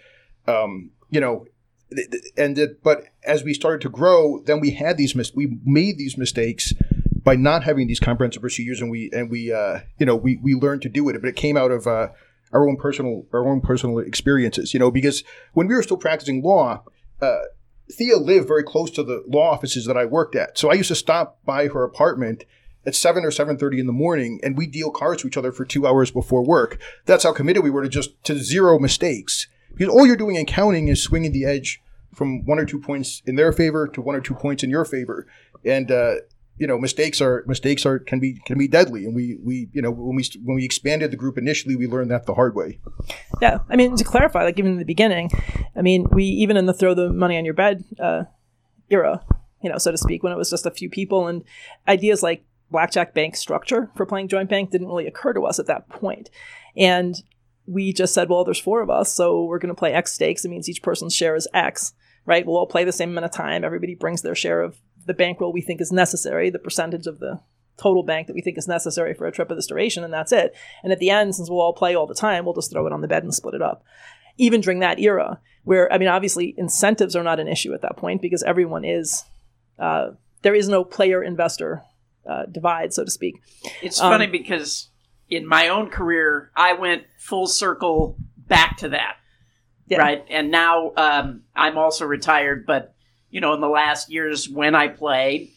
but as we started to grow, then we had we made these mistakes by not having these comprehensive procedures, and we learned to do it. But it came out of our own personal experiences, because when we were still practicing law, Thea lived very close to the law offices that I worked at. So I used to stop by her apartment at 7 or 7:30 in the morning, and we deal cards to each other for 2 hours before work. That's how committed we were to zero mistakes. Because all you're doing in counting is swinging the edge from 1 or 2 points in their favor to 1 or 2 points in your favor. And, mistakes can be deadly. And when we expanded the group initially, we learned that the hard way. Yeah. I mean, to clarify, like even in the beginning, we, even in the throw the money on your bed era, so to speak, when it was just a few people, and ideas like blackjack bank structure for playing joint bank didn't really occur to us at that point. And we just said, well, there's 4 of us, so we're going to play X stakes. It means each person's share is X, right? We'll all play the same amount of time. Everybody brings their share of the bankroll we think is necessary, the percentage of the total bank that we think is necessary for a trip of this duration, and that's it. And at the end, since we'll all play all the time, we'll just throw it on the bed and split it up. Even during that era, where, obviously incentives are not an issue at that point because everyone is, there is no player-investor divide, so to speak. It's funny because in my own career, I went full circle back to that, right? And now I'm also retired, but in the last years when I played,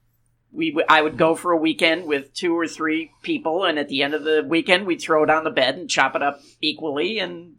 I would go for a weekend with 2 or 3 people, and at the end of the weekend, we'd throw it on the bed and chop it up equally, and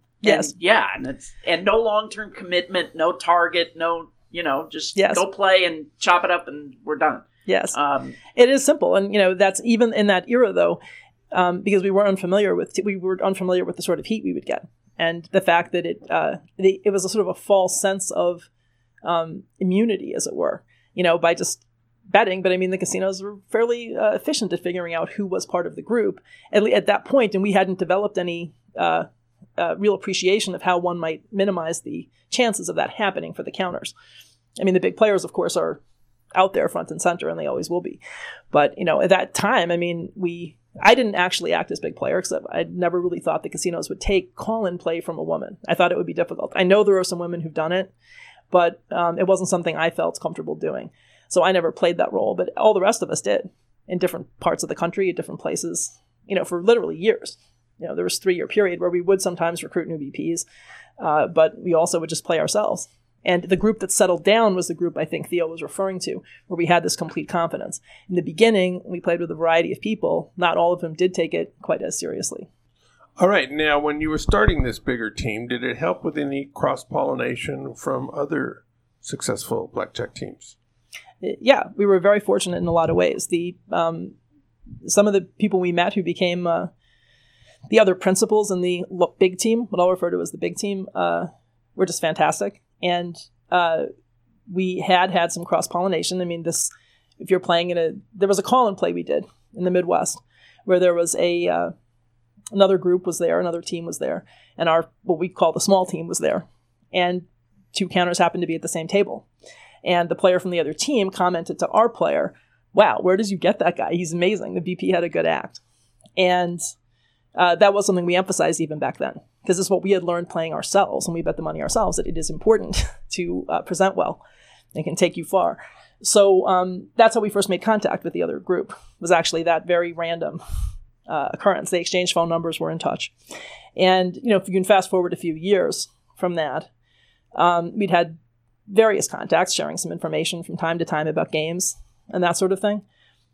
no long-term commitment, no target, no, just go play and chop it up, and we're done. Yes, it is simple, and that's even in that era though, because we were unfamiliar with the sort of heat we would get, and the fact that it was a sort of a false sense of immunity, as it were, by just betting, but I mean, the casinos were fairly efficient at figuring out who was part of the group at that point, and we hadn't developed any real appreciation of how one might minimize the chances of that happening for the counters. I mean, the big players, of course, are out there front and center, and they always will be. But, at that time, I mean, I didn't actually act as big player, except I never really thought the casinos would take call-in play from a woman. I thought it would be difficult. I know there are some women who've done it, but it wasn't something I felt comfortable doing. So I never played that role, but all the rest of us did in different parts of the country, at different places, for literally years. There was a 3-year period where we would sometimes recruit new VPs, but we also would just play ourselves. And the group that settled down was the group I think Theo was referring to, where we had this complete confidence. In the beginning, we played with a variety of people. Not all of them did take it quite as seriously. All right. Now, when you were starting this bigger team, did it help with any cross-pollination from other successful blackjack teams? Yeah, we were very fortunate in a lot of ways. Some of the people we met who became the other principals in the big team, what I'll refer to as the big team, were just fantastic. And we had some cross-pollination. I mean, if you're playing there was a call-in play we did in the Midwest where there was another group was there, another team was there, and what we call the small team was there. And 2 counters happened to be at the same table. And the player from the other team commented to our player, "Wow, where did you get that guy? He's amazing. The VP had a good act." And that was something we emphasized even back then, because it's what we had learned playing ourselves, and we bet the money ourselves, that it is important to present well. It can take you far. So that's how we first made contact with the other group. It was actually that very random occurrence. They exchanged phone numbers, were in touch. And, if you can fast forward a few years from that, we'd had various contacts, sharing some information from time to time about games and that sort of thing.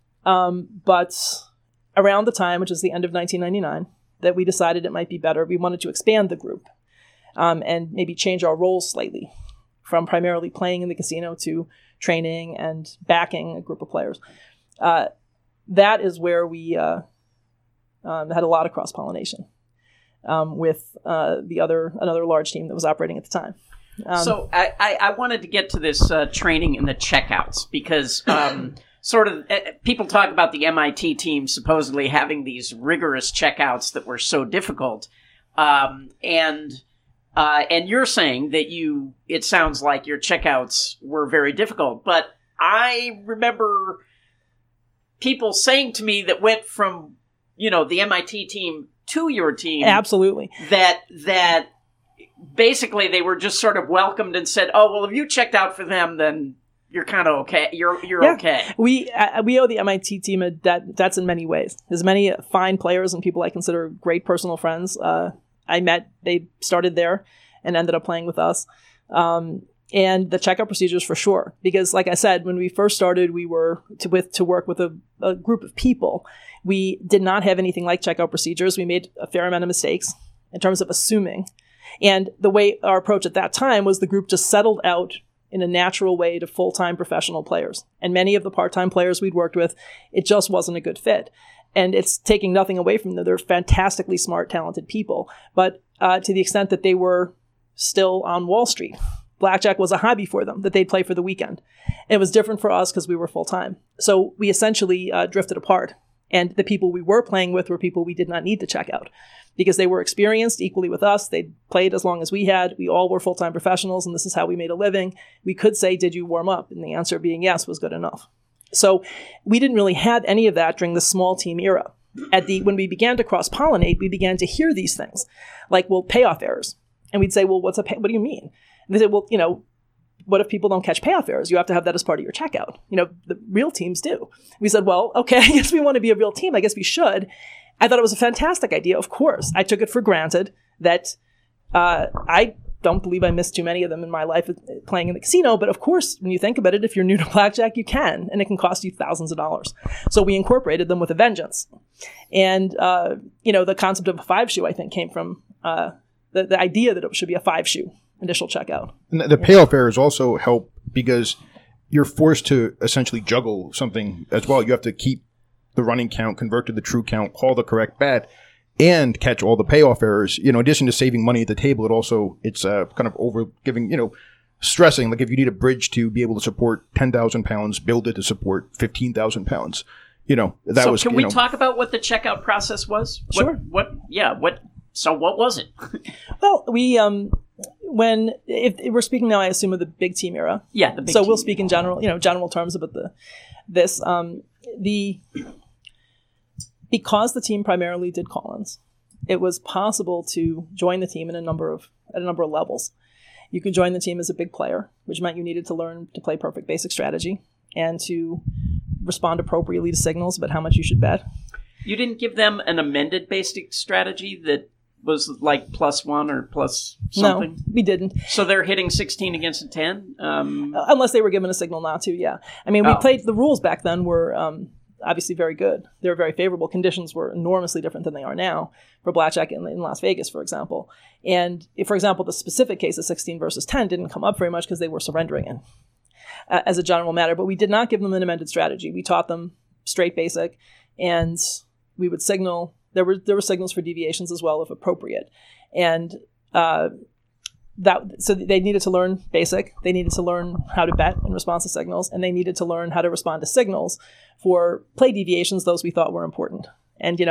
But around the time, which is the end of 1999, that we decided it might be better, we wanted to expand the group and maybe change our roles slightly from primarily playing in the casino to training and backing a group of players. That is where we had a lot of cross-pollination with another large team that was operating at the time. So I wanted to get to this training in the checkouts because people talk about the MIT team supposedly having these rigorous checkouts that were so difficult, and you're saying that it sounds like your checkouts were very difficult. But I remember people saying to me that went from the MIT team to your team, absolutely, that basically they were just sort of welcomed and said, "Oh, well, if you checked out for them, then you're kind of okay. You're okay." We owe the MIT team a that's in many ways. There's many fine players and people I consider great personal friends. I met. They started there and ended up playing with us. And the checkout procedures for sure, because like I said, when we first started, we were to work with a group of people. We did not have anything like checkout procedures. We made a fair amount of mistakes in terms of assuming. And the way our approach at that time was the group just settled out in a natural way to full-time professional players. And many of the part-time players we'd worked with, it just wasn't a good fit. And it's taking nothing away from them. They're fantastically smart, talented people. But to the extent that they were still on Wall Street, blackjack was a hobby for them that they'd play for the weekend. And it was different for us because we were full-time. So we essentially drifted apart. And the people we were playing with were people we did not need to check out because they were experienced equally with us. They'd played as long as we had. We all were full-time professionals, and this is how we made a living. We could say, "Did you warm up?" And the answer being yes was good enough. So we didn't really have any of that during the small team era. When we began to cross-pollinate, we began to hear these things like, well, payoff errors. And we'd say, well, what do you mean? And they said, well, what if people don't catch payoff errors? You have to have that as part of your checkout. The real teams do. We said, well, okay, I guess we want to be a real team. I guess we should. I thought it was a fantastic idea. Of course, I took it for granted that I don't believe I missed too many of them in my life playing in the casino. But of course, when you think about it, if you're new to blackjack, you can, and it can cost you thousands of dollars. So we incorporated them with a vengeance. And, the concept of a 5-shoe, I think, came from the idea that it should be a 5-shoe initial checkout. And the payoff errors also help because you're forced to essentially juggle something as well. You have to keep the running count, convert to the true count, call the correct bet, and catch all the payoff errors. In addition to saving money at the table, it's kind of over giving, stressing, like if you need a bridge to be able to support 10,000 pounds, build it to support 15,000 pounds. That so was. Can we talk about what the checkout process was? Sure. So what was it? Well, we if we're speaking now, I assume of the big team era. Yeah, the big So team. we'll speak in general terms about this. Because the team primarily did call-ins, it was possible to join the team at a number of levels. You could join the team as a big player, which meant you needed to learn to play perfect basic strategy and to respond appropriately to signals about how much you should bet. You didn't give them an amended basic strategy that was like +1 or plus something? No, we didn't. So they're hitting 16 against a 10? Unless they were given a signal not to, yeah. I mean, we played, the rules back then were obviously very good. They were very favorable. Conditions were enormously different than they are now for blackjack in Las Vegas, for example. And if, for example, the specific case of 16 versus 10 didn't come up very much because they were surrendering it as a general matter. But we did not give them an amended strategy. We taught them straight basic, and we would signal. There were signals for deviations as well, if appropriate. And so they needed to learn basic. They needed to learn how to bet in response to signals, and they needed to learn how to respond to signals for play deviations, those we thought were important. And,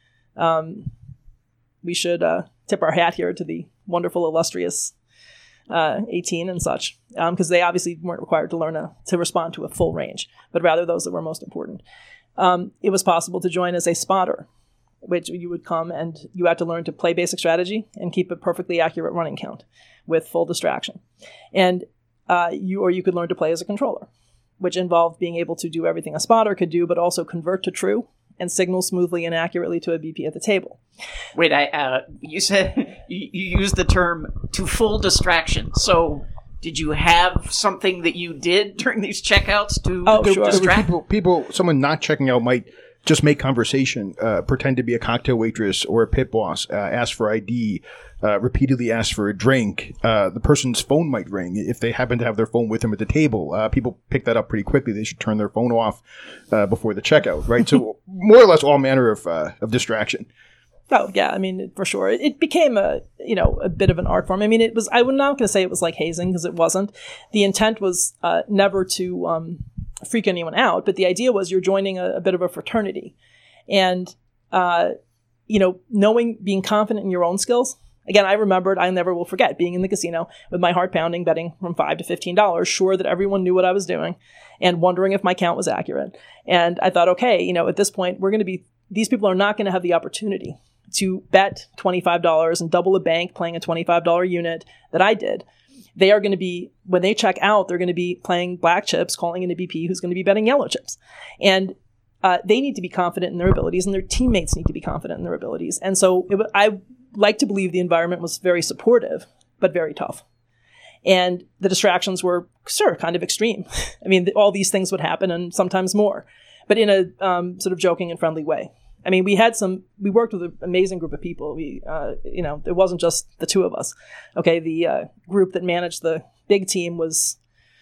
we should tip our hat here to the wonderful, illustrious 18 and such, because they obviously weren't required to learn to respond to a full range, but rather those that were most important. It was possible to join as a spotter, which you would come and you had to learn to play basic strategy and keep a perfectly accurate running count with full distraction. And you could learn to play as a controller, which involved being able to do everything a spotter could do, but also convert to true and signal smoothly and accurately to a BP at the table. Wait, you said you used the term to full distraction. So did you have something that you did during these checkouts to sure. distract? Someone not checking out might just make conversation, pretend to be a cocktail waitress or a pit boss, ask for ID, repeatedly ask for a drink. The person's phone might ring if they happen to have their phone with them at the table. People pick that up pretty quickly. They should turn their phone off before the checkout, right? So more or less all manner of distraction. Oh yeah, I mean, for sure. It became a bit of an art form. I mean, I'm not going to say it was like hazing, because it wasn't. The intent was never to freak anyone out, but the idea was you're joining a bit of a fraternity. And, being confident in your own skills. Again, I never will forget being in the casino with my heart pounding, betting from $5 to $15, sure that everyone knew what I was doing and wondering if my count was accurate. And I thought, okay, at this point, these people are not going to have the opportunity to bet $25 and double a bank playing a $25 unit that I did. They are going to be, when they check out, they're going to be playing black chips, calling in a BP who's going to be betting yellow chips. And they need to be confident in their abilities, and their teammates need to be confident in their abilities. And so I like to believe the environment was very supportive, but very tough. And the distractions were, sure, kind of extreme. I mean, all these things would happen and sometimes more, but in a sort of joking and friendly way. I mean, we worked with an amazing group of people. It wasn't just the two of us. Okay. The group that managed the big team was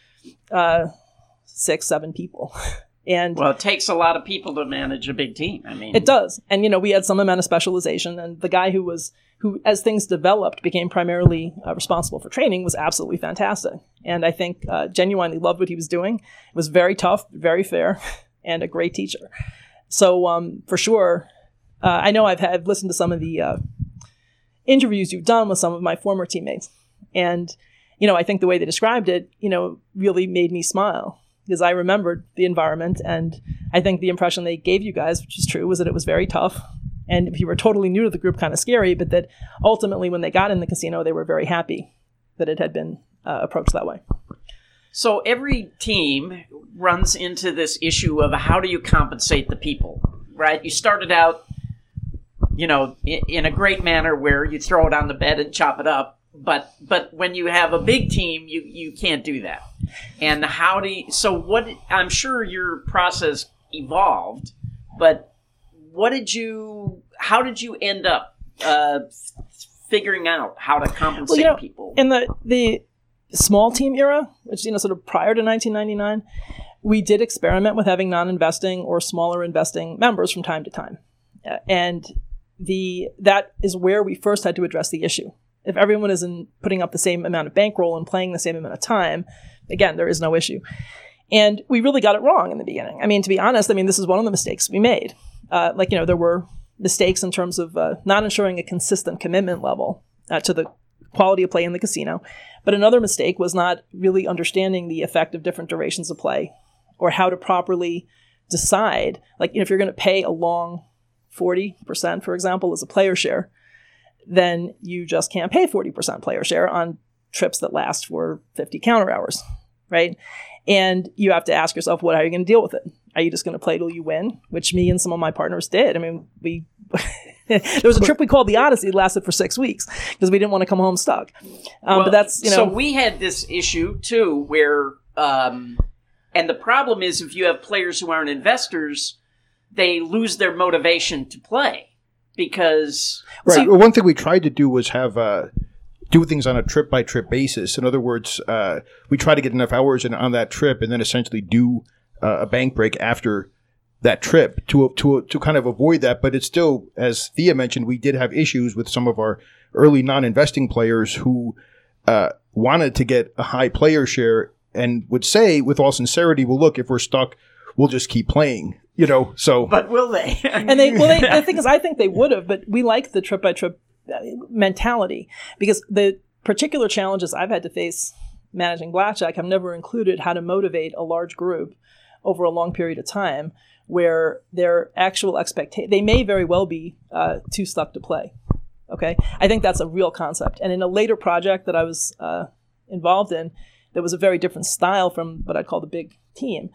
6-7 people. And well, it takes a lot of people to manage a big team. I mean, it does. And, we had some amount of specialization, and the guy who as things developed, became primarily responsible for training was absolutely fantastic. And I think genuinely loved what he was doing. It was very tough, very fair, and a great teacher. So for sure, I know I've listened to some of the interviews you've done with some of my former teammates. And, I think the way they described it, really made me smile, because I remembered the environment. And I think the impression they gave you guys, which is true, was that it was very tough. And if you were totally new to the group, kind of scary, but that ultimately when they got in the casino, they were very happy that it had been approached that way. So every team runs into this issue of how do you compensate the people, right? You started out, in a great manner where you throw it on the bed and chop it up. But when you have a big team, you can't do that. And I'm sure your process evolved, but how did you end up figuring out how to compensate people? In the small team era, which, sort of prior to 1999, we did experiment with having non-investing or smaller investing members from time to time. And that is where we first had to address the issue. If everyone isn't putting up the same amount of bankroll and playing the same amount of time, again, there is no issue. And we really got it wrong in the beginning. I mean, to be honest, this is one of the mistakes we made. There were mistakes in terms of not ensuring a consistent commitment level to the quality of play in the casino. But another mistake was not really understanding the effect of different durations of play or how to properly decide. If you're going to pay a long 40%, for example, as a player share, then you just can't pay 40% player share on trips that last for 50 counter hours, right? And you have to ask yourself, what are you going to deal with it? Are you just going to play till you win? Which me and some of my partners did. There was a trip we called the Odyssey. It lasted for 6 weeks because we didn't want to come home stuck. But that's, So we had this issue too where, and the problem is if you have players who aren't investors, they lose their motivation to play because... Right. One thing we tried to do was have... do things on a trip-by-trip basis. In other words, we try to get enough hours in on that trip and then essentially do a bank break after that trip to kind of avoid that. But it's still, as Thea mentioned, we did have issues with some of our early non-investing players who wanted to get a high player share and would say with all sincerity, well, look, if we're stuck, we'll just keep playing. So... But will they? The thing is, I think they would have, but we like the trip-by-trip mentality because the particular challenges I've had to face managing blackjack have never included how to motivate a large group over a long period of time where their actual expectation, they may very well be too stuck to play. Okay. I think that's a real concept. And in a later project that I was involved in, that was a very different style from what I'd call the big team,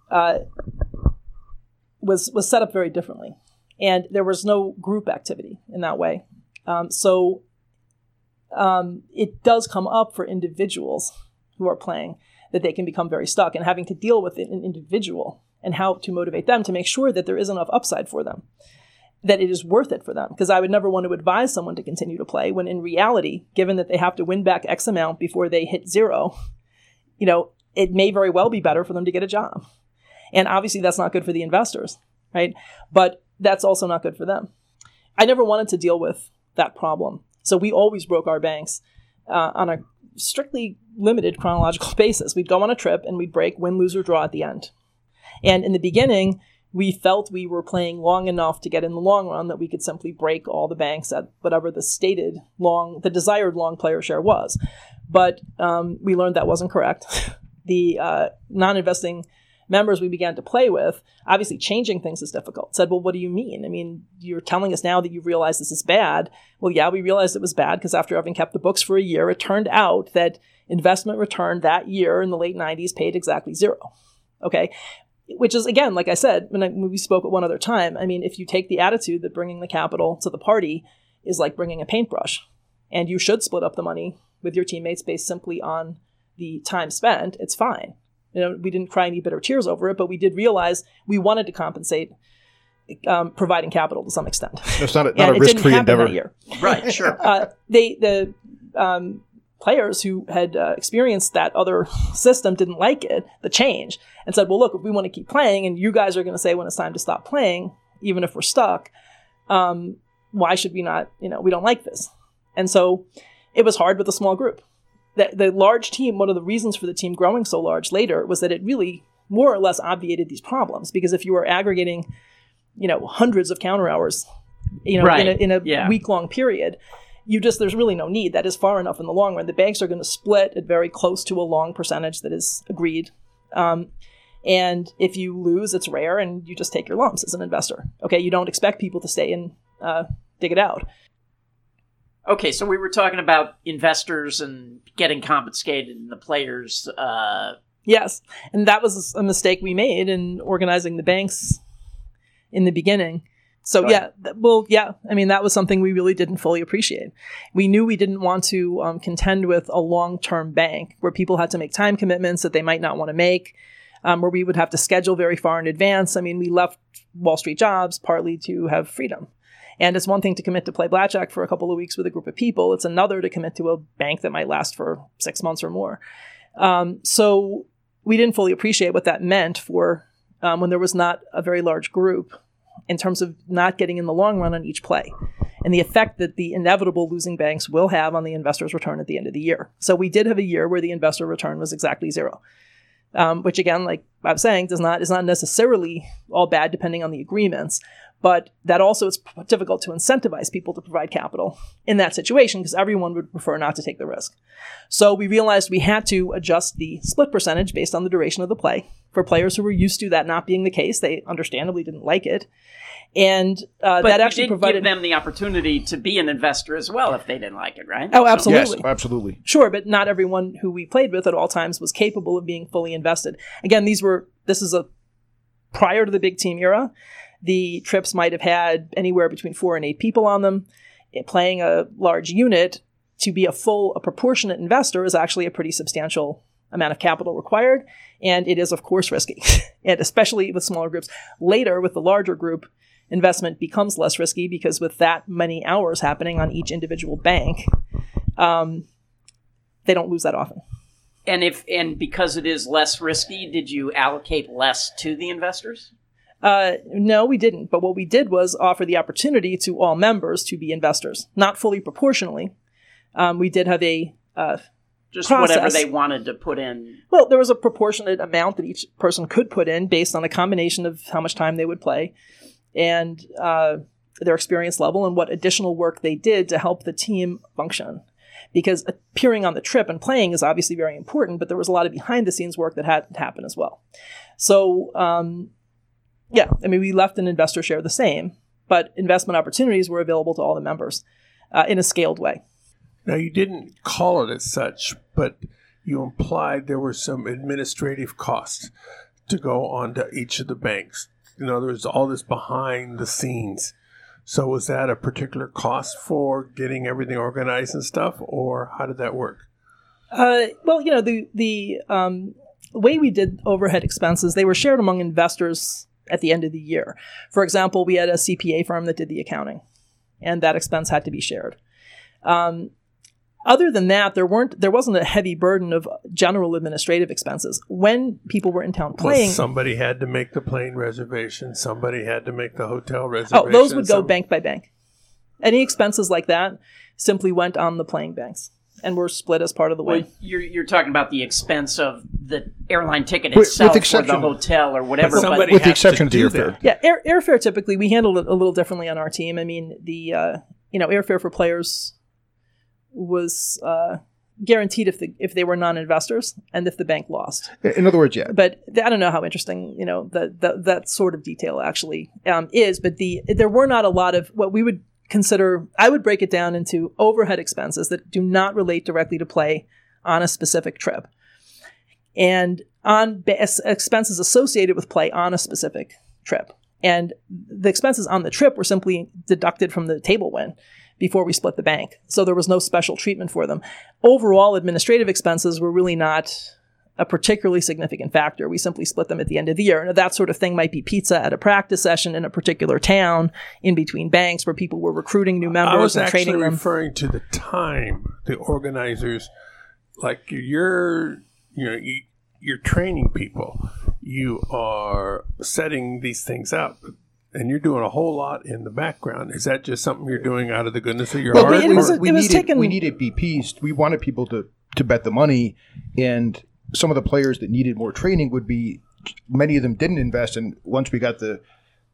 was set up very differently. And there was no group activity in that way. So it does come up for individuals who are playing that they can become very stuck and having to deal with an individual and how to motivate them to make sure that there is enough upside for them, that it is worth it for them. Because I would never want to advise someone to continue to play when in reality, given that they have to win back X amount before they hit zero, it may very well be better for them to get a job. And obviously that's not good for the investors, right? But that's also not good for them. I never wanted to deal with that problem. So we always broke our banks on a strictly limited chronological basis. We'd go on a trip and we'd break win, lose, or draw at the end. And in the beginning, we felt we were playing long enough to get in the long run that we could simply break all the banks at whatever the desired long player share was. But we learned that wasn't correct. The non-investing members we began to play with, obviously changing things is difficult. Said, well, what do you mean? You're telling us now that you realize this is bad. Well, yeah, we realized it was bad because after having kept the books for a year, it turned out that investment return that year in the late 90s paid exactly zero. Okay. Which is, again, like I said, when we spoke at one other time, if you take the attitude that bringing the capital to the party is like bringing a paintbrush, and you should split up the money with your teammates based simply on the time spent, it's fine. We didn't cry any bitter tears over it, but we did realize we wanted to compensate providing capital to some extent. It's not a risk-free endeavor. That year. Right, sure. The players who had experienced that other system didn't like it, the change, and said, well, look, if we want to keep playing and you guys are going to say when it's time to stop playing, even if we're stuck, why should we not, we don't like this. And so it was hard with a small group. The large team, one of the reasons for the team growing so large later was that it really more or less obviated these problems. Because if you were aggregating, hundreds of counter hours, in a week-long period, there's really no need. That is far enough in the long run. The banks are going to split at very close to a long percentage that is agreed. And if you lose, it's rare, and you just take your lumps as an investor. Okay, you don't expect people to stay and dig it out. Okay, so we were talking about investors and getting confiscated and the players. Yes, and that was a mistake we made in organizing the banks in the beginning. So that was something we really didn't fully appreciate. We knew we didn't want to contend with a long-term bank where people had to make time commitments that they might not want to make, where we would have to schedule very far in advance. We left Wall Street jobs partly to have freedom. And it's one thing to commit to play blackjack for a couple of weeks with a group of people. It's another to commit to a bank that might last for 6 months or more. So we didn't fully appreciate what that meant for when there was not a very large group in terms of not getting in the long run on each play. and the effect that the inevitable losing banks will have on the investor's return at the end of the year. So we did have a year where the investor return was exactly zero, which again, like I was saying, is not necessarily all bad depending on the agreements. But that also is difficult to incentivize people to provide capital in that situation because everyone would prefer not to take the risk. So we realized we had to adjust the split percentage based on the duration of the play. For players who were used to that not being the case, they understandably didn't like it. And that actually provided give them the opportunity to be an investor as well if they didn't like it, right? Oh, absolutely. Yes, absolutely. Sure, but not everyone who we played with at all times was capable of being fully invested. Again, this is a prior to the big team era. The trips might have had anywhere between 4 and 8 people on them. Playing a large unit to be a proportionate investor is actually a pretty substantial amount of capital required, and it is, of course, risky, and especially with smaller groups. Later, with the larger group, investment becomes less risky because with that many hours happening on each individual bank, they don't lose that often. And because it is less risky, did you allocate less to the investors? No, we didn't. But what we did was offer the opportunity to all members to be investors, not fully proportionally. We did have a just process. Whatever they wanted to put in. Well, there was a proportionate amount that each person could put in based on a combination of how much time they would play and their experience level and what additional work they did to help the team function. Because appearing on the trip and playing is obviously very important, but there was a lot of behind-the-scenes work that had to happen as well. So, we left an investor share the same, but investment opportunities were available to all the members in a scaled way. Now, you didn't call it as such, but you implied there were some administrative costs to go on to each of the banks. In other words, all this behind the scenes. So was that a particular cost for getting everything organized and stuff, or how did that work? The way we did overhead expenses, they were shared among investors at the end of the year. For example, we had a CPA firm that did the accounting, and that expense had to be shared. Other than that, there wasn't a heavy burden of general administrative expenses. When people were in town playing... Well, somebody had to make the plane reservation. Somebody had to make the hotel reservation. Oh, those would go bank by bank. Any expenses like that simply went on the playing banks and were split as part of the way. Well, you're talking about the expense of the airline ticket itself or the hotel or whatever. With the exception of the airfare. Yeah, airfare typically, we handled it a little differently on our team. I mean, the airfare for players was guaranteed if they were non-investors and if the bank lost. In other words, yeah. But I don't know how interesting that sort of detail actually is. But there were not a lot of what we would consider. I would break it down into overhead expenses that do not relate directly to play on a specific trip, and on expenses associated with play on a specific trip. And the expenses on the trip were simply deducted from the table win before we split the bank. So there was no special treatment for them. Overall, administrative expenses were really not a particularly significant factor. We simply split them at the end of the year. And that sort of thing might be pizza at a practice session in a particular town in between banks where people were recruiting new members and training them. I was actually referring to the time the organizers, like you're training people. You are setting these things up. And you're doing a whole lot in the background. Is that just something you're doing out of the goodness of your heart? We needed BPs. We wanted people to bet the money, and some of the players that needed more training would be, many of them didn't invest, and once we got the...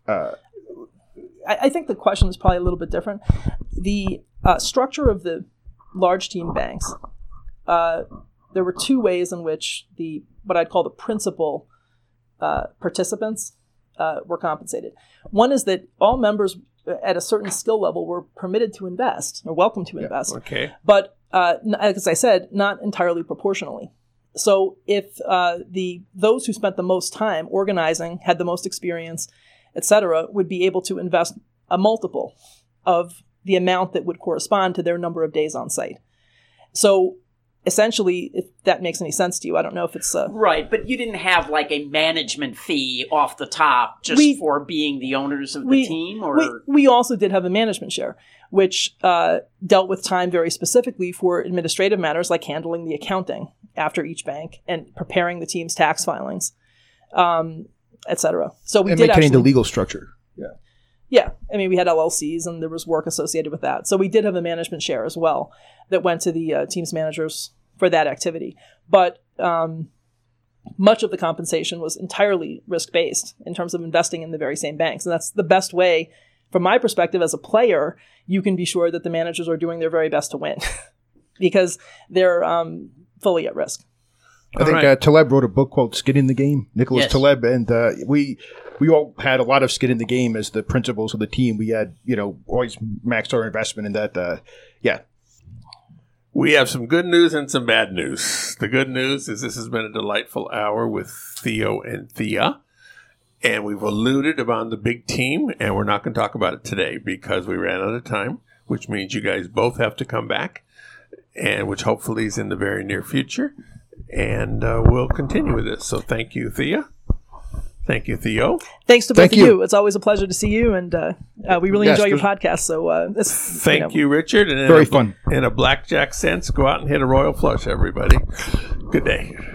I think the question is probably a little bit different. The structure of the large team banks, there were two ways in which what I'd call the principal participants were compensated. One is that all members at a certain skill level were permitted to invest or welcome to invest. Okay. But as I said, not entirely proportionally. So if those who spent the most time organizing, had the most experience, etc., would be able to invest a multiple of the amount that would correspond to their number of days on site. So essentially, if that makes any sense to you, I don't know if it's... Right, but you didn't have like a management fee off the top just for being the owners of the team? Or we also did have a management share, which dealt with time very specifically for administrative matters like handling the accounting after each bank and preparing the team's tax filings, etc. So we did maintaining the legal structure. Yeah. Yeah. I mean, we had LLCs and there was work associated with that. So we did have a management share as well that went to the team's managers for that activity. But much of the compensation was entirely risk-based in terms of investing in the very same banks. And that's the best way, from my perspective as a player, you can be sure that the managers are doing their very best to win because they're fully at risk. I think Taleb wrote a book called Skin in the Game, Nicholas Taleb, and we all had a lot of skin in the game as the principals of the team. We had, always maxed our investment in that. We have some good news and some bad news. The good news is this has been a delightful hour with Theo and Thea. And we've alluded about the big team, and we're not going to talk about it today because we ran out of time, which means you guys both have to come back, and which hopefully is in the very near future. And we'll continue with this. So thank you, Thea. Thank you, Theo. Thanks to both of you. It's always a pleasure to see you, and we really enjoy your podcast. So thank you, Richard. And very fun. In a blackjack sense, go out and hit a royal flush, everybody. Good day.